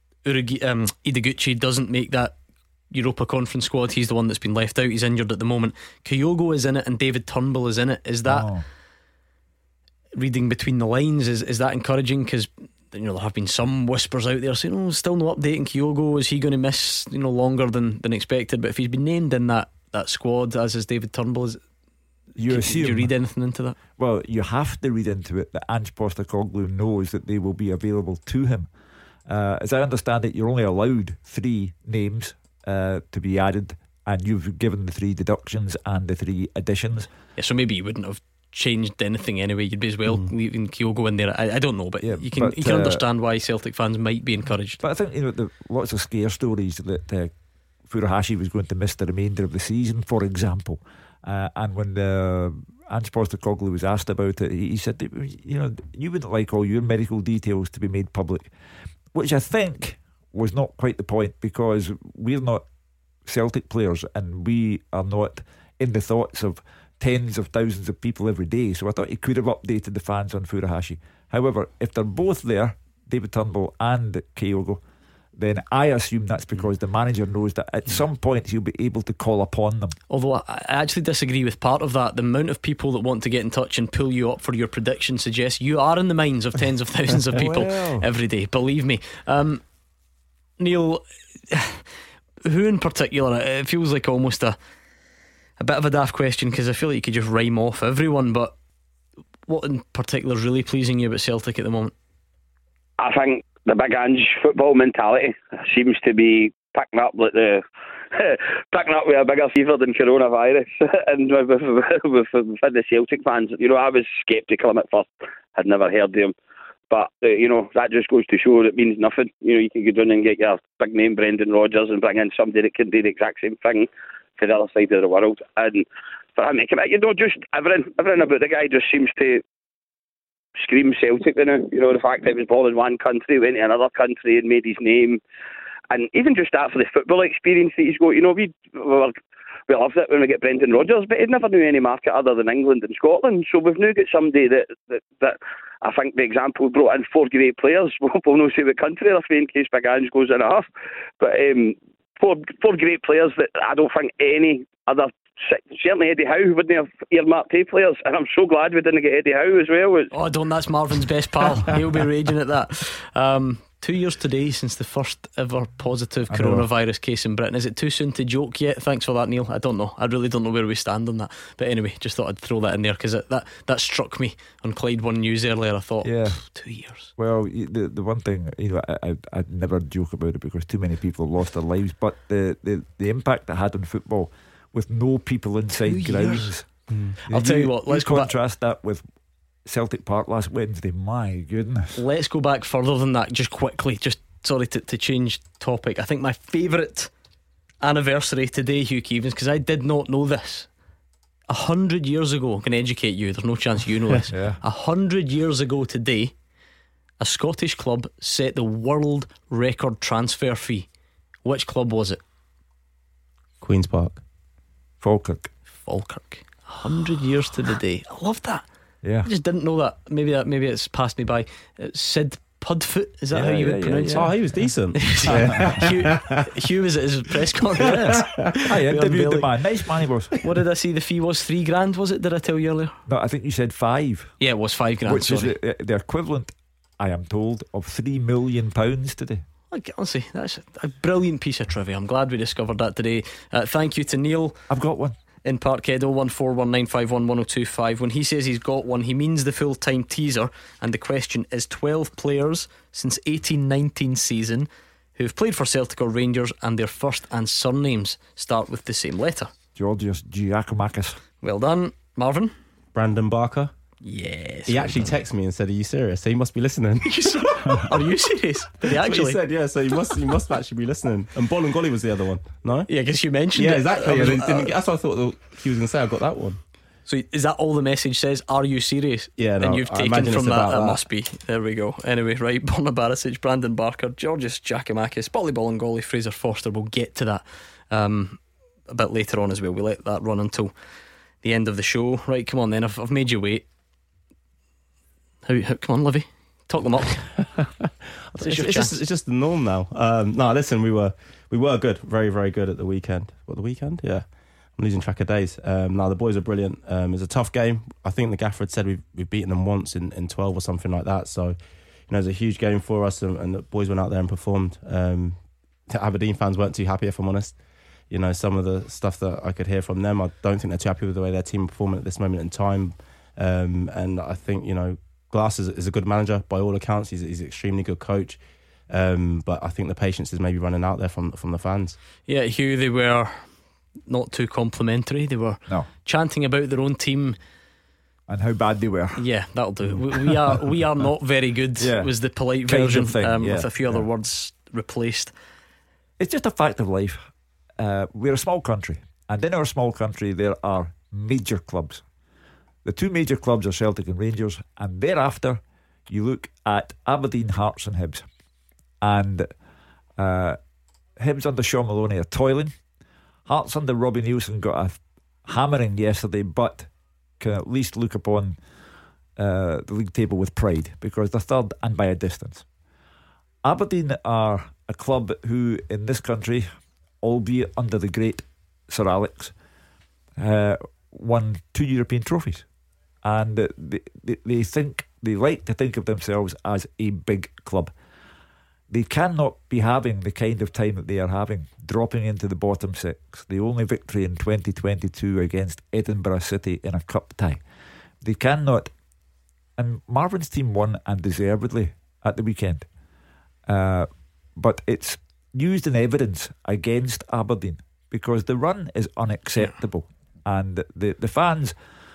Ideguchi doesn't make that Europa Conference squad. He's the one that's been left out. He's injured at the moment. Kyogo is in it and David Turnbull is in it. Is that... reading between the lines, is that encouraging? Because there have been some whispers out there saying, still no update in Kyogo. Is he going to miss longer than expected? But if he's been named in that squad, as is David Turnbull, do you read anything into that? Well, you have to read into it that Ange Postecoglou knows that they will be available to him. As I understand it, you're only allowed 3 names to be added, and you've given the 3 deductions and the 3 additions. Yeah, so maybe you wouldn't have changed anything anyway. You'd be as well leaving Kyogo in there. I don't know, but you can understand why Celtic fans might be encouraged. But I think lots of scare stories that Furuhashi was going to miss the remainder of the season, for example, and when Ange Postecoglou was asked about it, he said that, you wouldn't like all your medical details to be made public, which I think was not quite the point, because we're not Celtic players and we are not in the thoughts of tens of thousands of people every day. So I thought he could have updated the fans on Furuhashi. However, if they're both there, David Turnbull and Kyogo, then I assume that's because the manager knows that at some point he'll be able to call upon them. Although I actually disagree with part of that. The amount of people that want to get in touch and pull you up for your prediction suggests you are in the minds of tens of thousands of people every day, believe me. Neil, who in particular? It feels like almost a bit of a daft question, because I feel like you could just rhyme off everyone, but what in particular is really pleasing you about Celtic at the moment? I think the big Ange football mentality seems to be picking up with a bigger fever than coronavirus, and with the Celtic fans. I was sceptical of him at first. I'd never heard of him, but that just goes to show that it means nothing. You can go down and get your big name Brendan Rodgers and bring in somebody that can do the exact same thing for the other side of the world, and for him to come out, just everything about the guy just seems to scream Celtic now. The fact that he was born in one country, went to another country and made his name, and even just that for the football experience that he's got. We loved it when we get Brendan Rodgers, but he never knew any market other than England and Scotland. So we've now got somebody that I think the example brought in 4 great players. We'll not say what country they're from in case Big Ange goes in a huff, but four great players that I don't think any other, certainly Eddie Howe wouldn't have earmarked 8 players, and I'm so glad we didn't get Eddie Howe as well. That's Marvin's best pal. He'll be raging at that. 2 years today since the first ever positive coronavirus case in Britain. Is it too soon to joke yet? Thanks for that, Neil. I don't know. I really don't know where we stand on that. But anyway, just thought I'd throw that in there because that struck me on Clyde One News earlier. I thought, 2 years. Well, the one thing, I'd never joke about it because too many people lost their lives. But the impact it had on football with no people inside grounds. I'll tell you what. Let's contrast that with Celtic Park last Wednesday. My goodness. Let's go back further than that just quickly. Just sorry to change topic. I think my favourite anniversary today, Hugh Keevins, because I did not know this. 100 years ago, I'm going to educate you, there's no chance you know this. 100 years ago today, a Scottish club set the world record transfer fee. Which club was it? Queen's Park. Falkirk. 100 years to the day. I love that. Yeah. I just didn't know that. Maybe it's passed me by. Sid Pudfoot, is that how you would pronounce it? Oh, he was decent. Hugh was at his press conference. I interviewed the man. Nice man he was. What did I see the fee was? $3,000, was it? Did I tell you earlier? No, I think you said 5. Yeah, it was $5,000. Which is the equivalent, I am told, of £3 million today. Honestly, that's a brilliant piece of trivia. I'm glad we discovered that today. Thank you to Neil. I've got one. In Parkhead, 01419511025. When he says he's got one, he means the full-time teaser. And the question is 12 players since 18-19 season who've played for Celtic or Rangers and their first and surnames start with the same letter. Georgios Giacomakis. Well done. Marvin? Brandon Barker. Yes. He actually texted me and said, "Are you serious?" So he must be listening. Are you serious? Did he actually? He said, yeah. So he must actually be listening. And Bolingoli was the other one. No? Yeah, I guess you mentioned it. Yeah, exactly. That's what I thought he was going to say. I got that one. So is that all the message says? Are you serious? Yeah, no, and you've taken from that. Must be. There we go. Anyway, right. Borna Barisic, Brandon Barker, Georgios Giacomakis, Bolly Bolingoli, Fraser Forster. We'll get to that a bit later on as well. We'll let that run until the end of the show. Right, come on then. I've made you wait. How, come on, Livy, talk them up. It's just the norm now. No, listen, we were good, very, very good at the weekend. What, the weekend? Yeah, I'm losing track of days. No, the boys are brilliant. It was a tough game. I think the gaffer had said we've beaten them once in 12 or something like that. So, it was a huge game for us, and the boys went out there and performed. The Aberdeen fans weren't too happy, if I'm honest. Some of the stuff that I could hear from them, I don't think they're too happy with the way their team are performing at this moment in time. And I think, Glass is a good manager by all accounts. He's an extremely good coach, but I think the patience is maybe running out there from the fans. Yeah, Hugh, they were not too complimentary. They were chanting about their own team and how bad they were. Yeah, that'll do. We are not very good. Was the polite version with a few other words replaced. It's just a fact of life. We're a small country, and in our small country there are major clubs. The two major clubs are Celtic and Rangers, and thereafter you look at Aberdeen, Hearts and Hibs. And Hibs under Sean Maloney are toiling. Hearts under Robbie Nielsen got a hammering yesterday, but can at least look upon the league table with pride because they're third and by a distance. Aberdeen are a club who in this country, albeit under the great Sir Alex, won 2 European trophies. And they like to think of themselves as a big club. They cannot be having the kind of time that they are having, dropping into the bottom 6. The only victory in 2022 against Edinburgh City in a cup tie. They cannot. And Marvin's team won, and deservedly, at the weekend. But it's used in evidence against Aberdeen because the run is unacceptable. And the fans,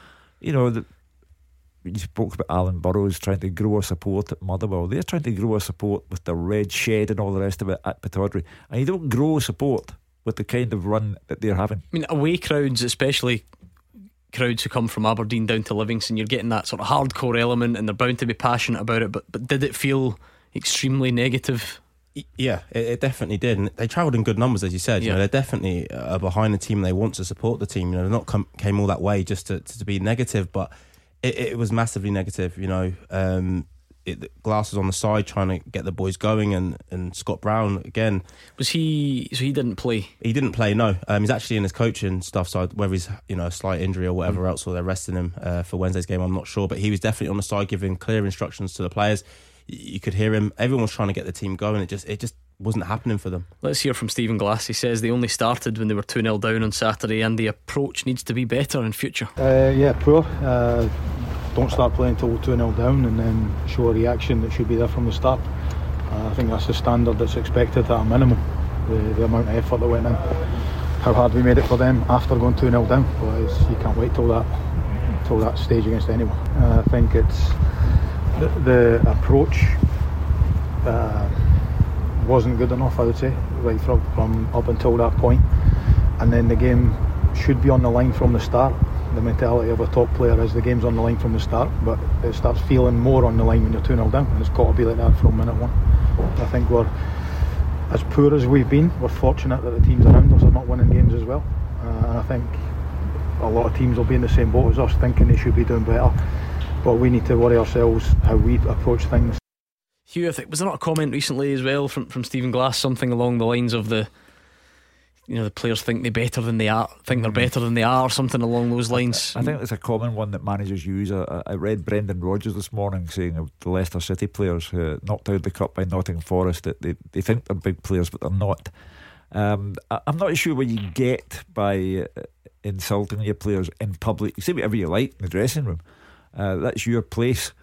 you spoke about Alan Burrows trying to grow a support at Motherwell. They're trying to grow a support with the red shed and all the rest of it at Pittodrie. And you don't grow support with the kind of run that they're having. I mean, away crowds, especially crowds who come from Aberdeen down to Livingston, you're getting that sort of hardcore element and they're bound to be passionate about it. But did it feel extremely negative? Yeah, it definitely did. And they travelled in good numbers, as you said. They're definitely behind the team. They want to support the team. They're not came all that way just to be negative, but it was massively negative. Glass was on the side trying to get the boys going, and Scott Brown again. Was he? So he didn't play. He didn't play. No, he's actually in his coaching stuff. So whether he's a slight injury or whatever else, or they're resting him for Wednesday's game, I'm not sure. But he was definitely on the side, giving clear instructions to the players. you could hear him. Everyone was trying to get the team going. It just wasn't happening for them. Let's hear from Stephen Glass. He says they only started when they were 2-0 down on Saturday, and the approach needs to be better in future. Poor. Don't start playing until 2-0 down, and then show a reaction that should be there from the start. I think that's the standard that's expected at a minimum. The amount of effort that went in, how hard we made it for them after going 2-0 down. But you can't wait till that stage against anyone. I think it's the approach wasn't good enough, I would say, right from up until that point. And then the game should be on the line from the start. The mentality of a top player is the game's on the line from the start, but it starts feeling more on the line when you're 2-0 down, and it's got to be like that from minute one. I think we're, as poor as we've been, we're fortunate that the teams around us are not winning games as well. And I think a lot of teams will be in the same boat as us, thinking they should be doing better. But we need to worry ourselves how we approach things. Hugh, I think, was there not a comment recently as well from Stephen Glass, something along the lines of the players think they're better than they are, something along those lines? I think it's a common one that managers use. I read Brendan Rodgers this morning saying of the Leicester City players who knocked out the cup by Nottingham Forest that they think they're big players but they're not. I'm not sure what you get by insulting your players in public. You say whatever you like in the dressing room. That's your place.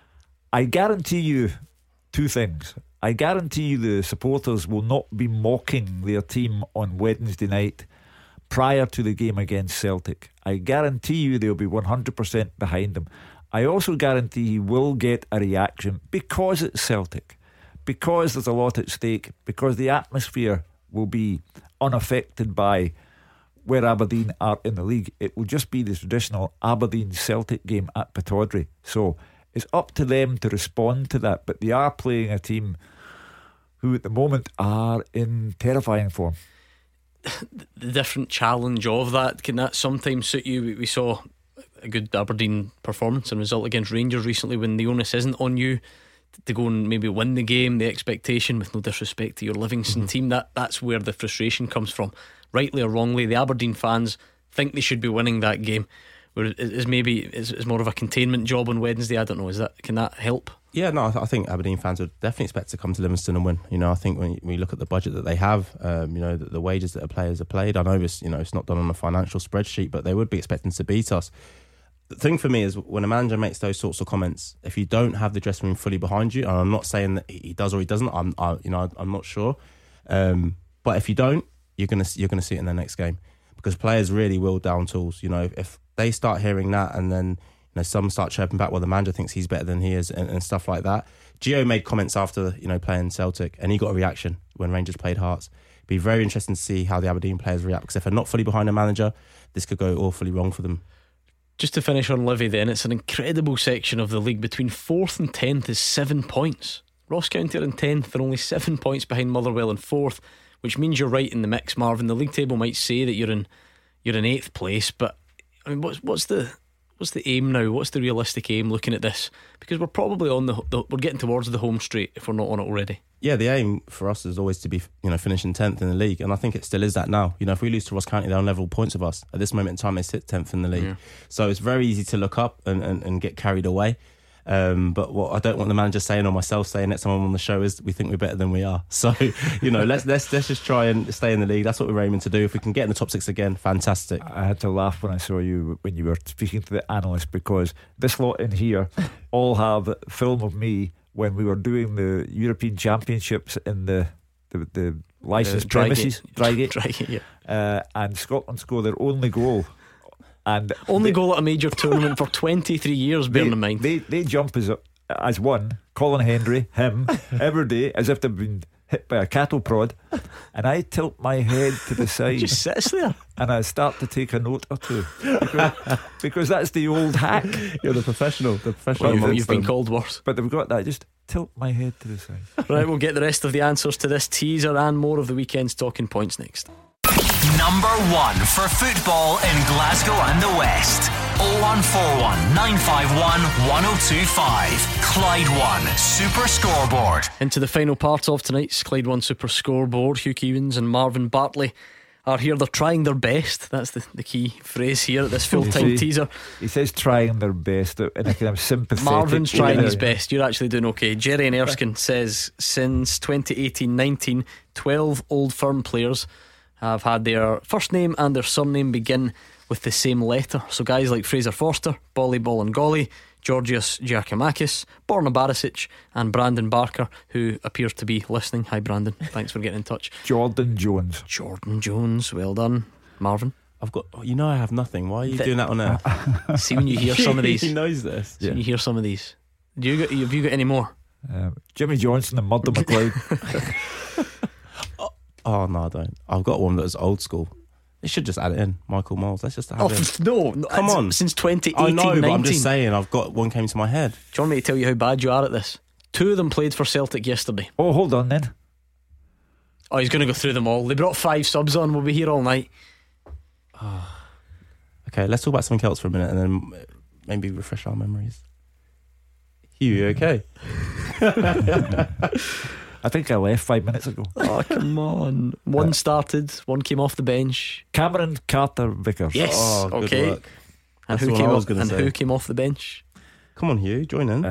I guarantee you two things. I guarantee you the supporters will not be mocking their team on Wednesday night prior to the game against Celtic. I guarantee you they'll be 100% behind them. I also guarantee he will get a reaction because it's Celtic, because there's a lot at stake, because the atmosphere will be unaffected by where Aberdeen are in the league. It will just be the traditional Aberdeen-Celtic game at Pittodrie. So it's up to them to respond to that, but they are playing a team who at the moment are in terrifying form. The different challenge of that, can that sometimes suit you? We saw a good Aberdeen performance and result against Rangers recently when the onus isn't on you to go and maybe win the game. The expectation, with no disrespect to your Livingston team, that's where the frustration comes from. Rightly or wrongly, the Aberdeen fans think they should be winning that game, where it's more of a containment job on Wednesday. I don't know, can that help? Yeah, no, I think Aberdeen fans would definitely expect to come to Livingston and win. I think when we look at the budget that they have, the wages that the players are paid, I know it's not done on a financial spreadsheet, but they would be expecting to beat us. The thing for me is when a manager makes those sorts of comments, if you don't have the dressing room fully behind you, and I'm not saying that he does or he doesn't, I'm not sure, but if you don't, you're gonna see it in the next game, because players really will down tools. If they start hearing that and then some start chirping back, well, the manager thinks he's better than he is, and stuff like that. Gio made comments after playing Celtic, and he got a reaction when Rangers played Hearts. It'd be very interesting to see how the Aberdeen players react, because if they're not fully behind a manager, this could go awfully wrong for them. Just to finish on Livy then, it's an incredible section of the league. Between 4th and 10th is 7 points. Ross County are in 10th, they're only 7 points behind Motherwell in 4th, which means you're right in the mix, Marvin. The league table might say that you're in 8th place, but I mean, what's the aim now? What's the realistic aim looking at this? Because we're probably on we're getting towards the home straight if we're not on it already. Yeah, the aim for us is always to be finishing 10th in the league, and I think it still is that now. If we lose to Ross County, they're on level points of us. At this moment in time, they sit 10th in the league. Yeah. So it's very easy to look up and get carried away. But what I don't want the manager saying, or myself saying it, someone on the show, is we think we're better than we are. So let's just try and stay in the league. That's what we're aiming to do. If we can get in the top 6 again, fantastic. I had to laugh when I saw you when you were speaking to the analyst, because this lot in here all have film of me when we were doing the European Championships in the licensed premises, Drygate, and Scotland scored their only goal. And goal at a major tournament for 23 years, bear in mind. They jump as one, Colin Hendry, him, every day, as if they've been hit by a cattle prod. And I tilt my head to the side. Just sits there. And I start to take a note or two. Because that's the old hack. You're the professional. Well, you've been called worse. But they've got that. Just tilt my head to the side. Right, we'll get the rest of the answers to this teaser and more of the weekend's talking points next. Number 1 for football in Glasgow and the West. 0141 951 1025. Clyde One Super Scoreboard. Into the final part of tonight's Clyde One Super Scoreboard. Hugh Keevins and Marvin Bartley are here. They're trying their best. That's the key phrase here at this full-time teaser. He says trying their best in a kind of sympathetic. Marvin's trying his best. You're actually doing okay. Jerry and Erskine says since 2018-19, 12 Old Firm players have had their first name and their surname begin with the same letter. So guys like Fraser Forster, Bolly Bolingoli, Georgios Giacomakis, Borna Barisic and Brandon Barker, who appears to be listening. Hi Brandon, thanks for getting in touch. Jordan Jones, well done. Marvin? I've got, I have nothing. Why are you doing that on air? See when you hear some of these. He knows this. When you hear some of these. Have you got any more? Jimmy Johnson and Murdo McLeod. Oh no, I don't. I've got one that's old school. They should just add it in. Michael Moles. Let's just have it in. No, come on. Since 2018, I know, 19. but I'm just saying. I've got one came to my head. Do you want me to tell you how bad you are at this? 2 of them played for Celtic yesterday. Oh, hold on then. Oh, he's going to go through them all. They brought 5 subs on. We'll be here all night. Okay, let's talk about something else for a minute, and then maybe refresh our memories. Hugh, you okay? I think I left 5 minutes ago. Oh, come on. One started, one came off the bench. Cameron Carter-Vickers. Yes. Oh, good okay. work. And That's who came off the bench? Come on, Hugh, join in.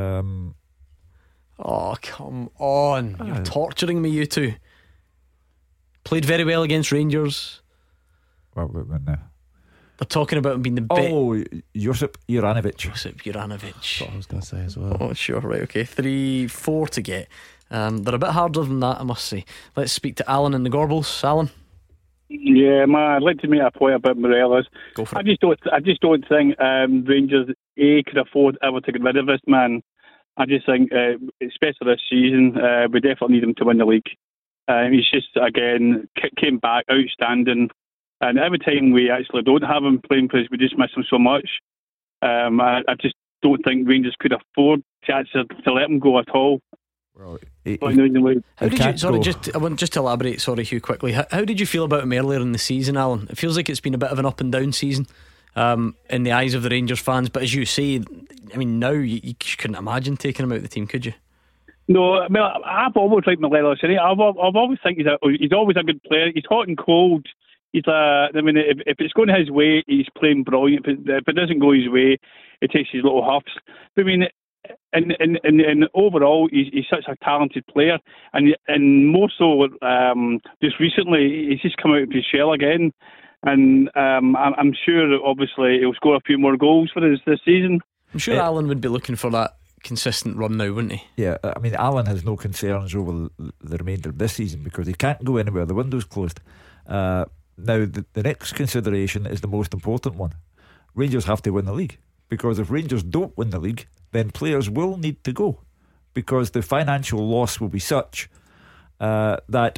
Oh, come on. You're torturing me, you two. Played very well against Rangers. Well, they're talking about him being the best. Oh, Josip Juranovic. That's what I was going to say as well. Oh, sure, right, okay. 3-4 to get. They're a bit harder than that, I must say. Let's speak to Alan in the Gorbals. Alan? Yeah, man, I'd like to make a point about Morelos. Go for it. I just don't think Rangers could afford ever to get rid of this man. I just think, especially this season, we definitely need him to win the league. He's just, again, came back outstanding. And every time we actually don't have him playing for us, we just miss him so much. I just don't think Rangers could afford to let him go at all. How did you? Sorry, I want just to elaborate. Sorry, Hugh, quickly. How did you feel about him earlier in the season, Alan? It feels like it's been a bit of an up and down season in the eyes of the Rangers fans. But as you say, I mean, now you couldn't imagine taking him out of the team, could you? No, I mean, I've always liked Morelos. I've always think he's always a good player. He's hot and cold. I mean, if it's going his way, he's playing brilliant. If it doesn't go his way, it takes his little huffs. But I mean, and overall, he's such a talented player, and more so just recently, he's just come out of his shell again, and I'm sure, obviously, he'll score a few more goals for us this season. I'm sure Alan would be looking for that consistent run now, wouldn't he? Yeah, I mean, Alan has no concerns over the remainder of this season because he can't go anywhere. The window's closed. Now, the next consideration is the most important one. Rangers have to win the league, because if Rangers don't win the league, then players will need to go, because the financial loss will be such that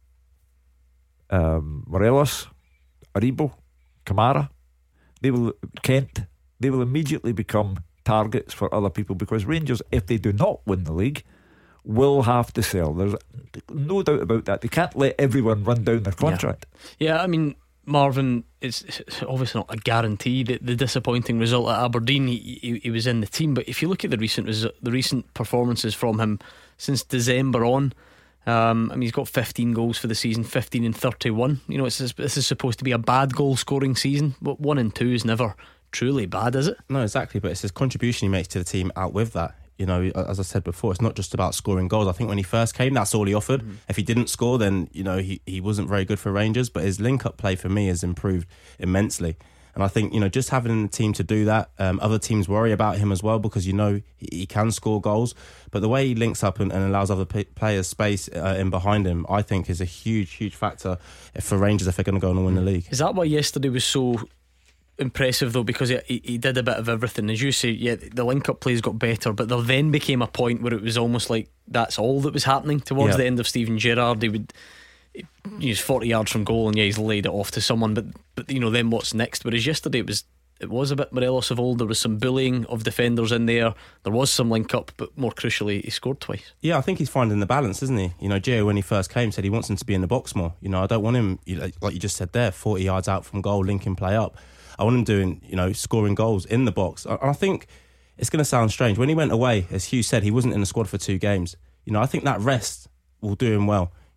Morelos, Aribo, Kamara, Kent, they will immediately become targets for other people, because Rangers, if they do not win the league, will have to sell. There's no doubt about that. They can't let everyone run down their contract. Yeah, I mean, Marvin, it's obviously not a guarantee. The disappointing result at Aberdeen, he was in the team, but if you look at the recent performances from him since December on, I mean, he's got 15 goals for the season, 15 and 31. You know, this is supposed to be a bad goal scoring season, but 1 and 2 is never truly bad, is it? No, exactly, but it's his contribution he makes to the team out with that. You know, as I said before, it's not just about scoring goals. I think when he first came, that's all he offered. If he didn't score, then, you know, he wasn't very good for Rangers, but his link-up play for me has improved immensely. And I think, you know, just having the team to do that, other teams worry about him as well, because, you know, he can score goals, but the way he links up and allows other players space in behind him, I think is a huge factor for Rangers if they're going to go on and win the league. Is that why yesterday was so impressive though? Because he did a bit of everything, as you say. Yeah, the link-up plays got better, but there then became a point where it was almost like that's all that was happening towards the end of Steven Gerrard. He would use 40 yards from goal and he's laid it off to someone, but you know, then what's next? Whereas yesterday it was a bit Morelos of old. There was some bullying of defenders in there was some link-up, but more crucially, he scored twice. Yeah, I think he's finding the balance, isn't he? You know, Gio, when he first came, said he wants him to be in the box more. You know, I don't want him, like you just said there, 40 yards out from goal, linking play up. I want him doing, you know, scoring goals in the box. And I think it's going to sound strange. When he went away, as Hugh said, he wasn't in the squad for 2 games. You know, I think that rest will do him well. You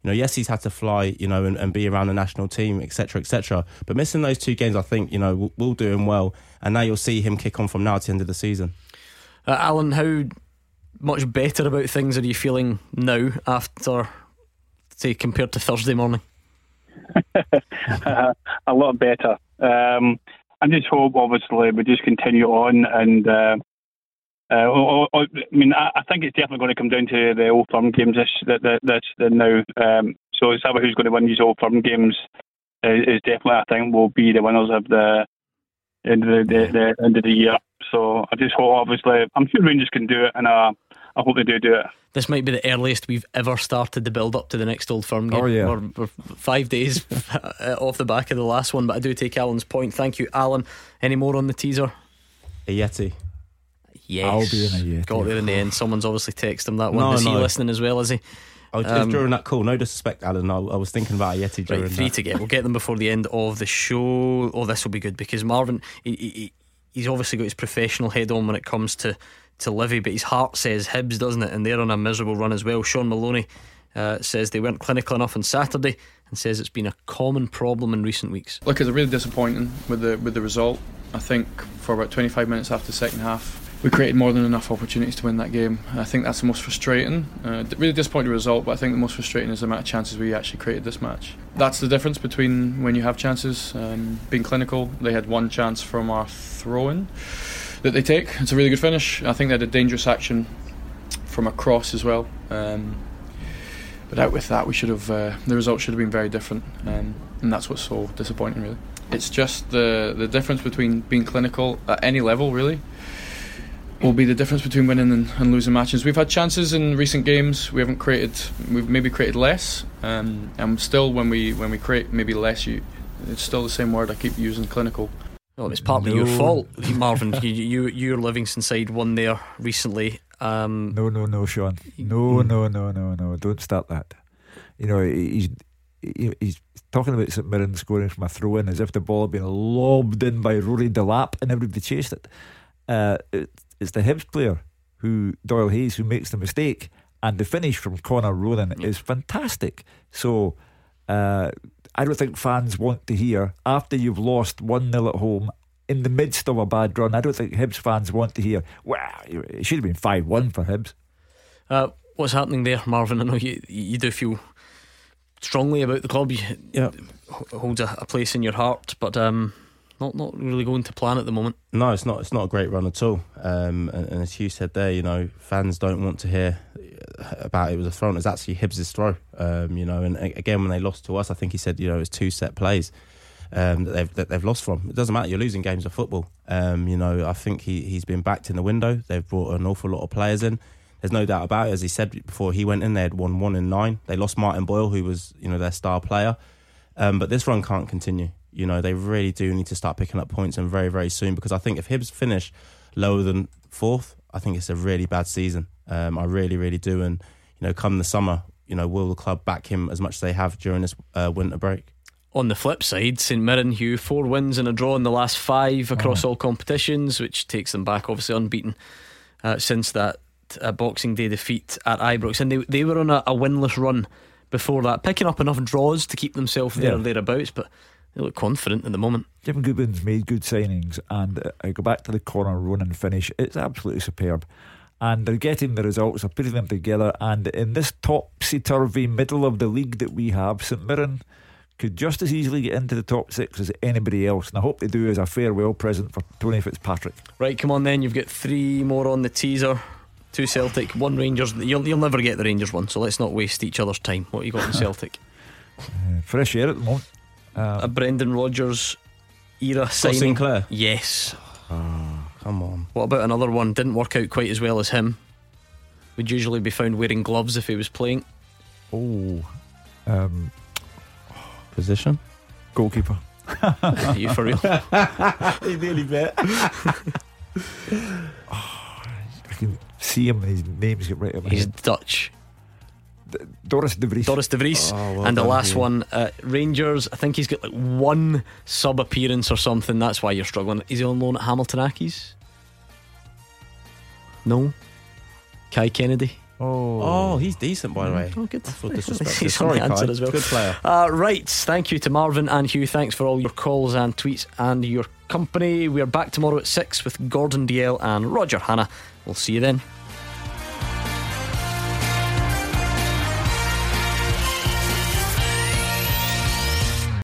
yes, he's had to fly, and be around the national team, etc., etc. But missing those 2 games, I think, will do him well. And now you'll see him kick on from now to the end of the season. Alan, how much better about things are you feeling now after, say, compared to Thursday morning? A lot better. I just hope, obviously, we just continue on, and I think it's definitely going to come down to the Old Firm games that's now. So it's who's going to win these Old Firm games is definitely, I think, will be the winners of the end of the year. So I just hope, obviously, I'm sure Rangers can do it, and I hope they do it. This might be the earliest we've ever started the build up to the next Old Firm game. Oh, yeah. We're 5 days off the back of the last one, but I do take Alan's point. Thank you, Alan. Any more on the teaser? A Yeti. Yes, I'll be in a Yeti. Got there in the end. Someone's obviously texted him that one. Is he listening as well, is he? It's during that call. No disrespect, Alan. I was thinking about a Yeti during right, 3 that. to get. We'll get them before the end of the show. Oh, this will be good, because Marvin, he's obviously got his professional head on when it comes to Livy, but his heart says Hibs, doesn't it? And they're on a miserable run as well. Sean Maloney says they weren't clinical enough on Saturday, and says it's been a common problem in recent weeks. Look, it's really disappointing with the result. I think for about 25 minutes after the second half, we created more than enough opportunities to win that game. I think that's the most frustrating. Really disappointing result, but I think the most frustrating is the amount of chances we actually created this match. That's the difference between when you have chances, being clinical. They had 1 chance from our throw-in that they take. It's a really good finish. I think they had a dangerous action from a cross as well. But out with that, we should have the result should have been very different, and that's what's so disappointing, really. It's just the difference between being clinical at any level, really, will be the difference between winning and losing matches. We've had chances in recent games. We've maybe created less, and still when we create maybe less, it's still the same word I keep using, clinical. Oh, it's partly your fault, Marvin. Your Livingston side won there recently. No, Sean. No. Don't start that. He's talking about St Mirren scoring from a throw-in as if the ball had been lobbed in by Rory Delap and everybody chased it. It's the Hibs player, Doyle Hayes, who makes the mistake, and the finish from Connor Ronan is fantastic. So I don't think fans want to hear, after you've lost 1-0 at home in the midst of a bad run, I don't think Hibs fans want to hear, well, it should have been 5-1 for Hibs. What's happening there, Marvin? I know you do feel strongly about the club. Yeah, holds a place in your heart, but not really going to plan at the moment. No, it's not a great run at all. And as Hugh said there, fans don't want to hear about it was a throw. It was actually Hibs' throw. And again, when they lost to us, I think he said it was 2 set plays that they've lost from. It doesn't matter, you're losing games of football. I think he's been backed in the window. They've brought an awful lot of players in. There's no doubt about it. As he said before he went in, they had won 1 in 9. They lost Martin Boyle, who was their star player. But this run can't continue. They really do need to start picking up points, and very, very soon, because I think if Hibs finish lower than 4th, I think it's a really bad season. I really, really do. And come the summer, will the club back him as much as they have during this winter break? On the flip side, St Mirren, Hugh, 4 wins and a draw in the last 5 across all competitions, which takes them back obviously unbeaten since that Boxing Day defeat at Ibrox. And they were on a winless run before that, picking up enough draws to keep themselves there or thereabouts, but they look confident at the moment. Jim Goodwin's made good signings, and I go back to the Connor Ronan finish. It's absolutely superb, and they're getting the results, they're putting them together. And in this topsy-turvy middle of the league that we have, St Mirren could just as easily get into the top 6 as anybody else, and I hope they do as a farewell present for Tony Fitzpatrick. Right, come on then, you've got 3 more on the teaser. 2 Celtic, 1 Rangers. You'll never get the Rangers one, so let's not waste each other's time. What you got in Celtic? Fresh air at the moment. A Brendan Rodgers era signing. Sinclair? Yes. Oh, come on. What about another one? Didn't work out quite as well as him. Would usually be found wearing gloves if he was playing. Position? Goalkeeper. Are you for real? He nearly bet. I can see him, his name's get right up. He's Dutch. Doris de Vries. Well, and the last one, Rangers. I think he's got 1 sub appearance or something. That's why you're struggling. Is he on loan at Hamilton Accies? No. Kai Kennedy. Oh, he's decent, by the way. Oh, good. I thought disrespectful. He's on the answer Kai. as well. Good player. Right, thank you to Marvin and Hugh. Thanks for all your calls and tweets and your company. We're back tomorrow at 6 with Gordon DL and Roger Hannah. We'll see you then.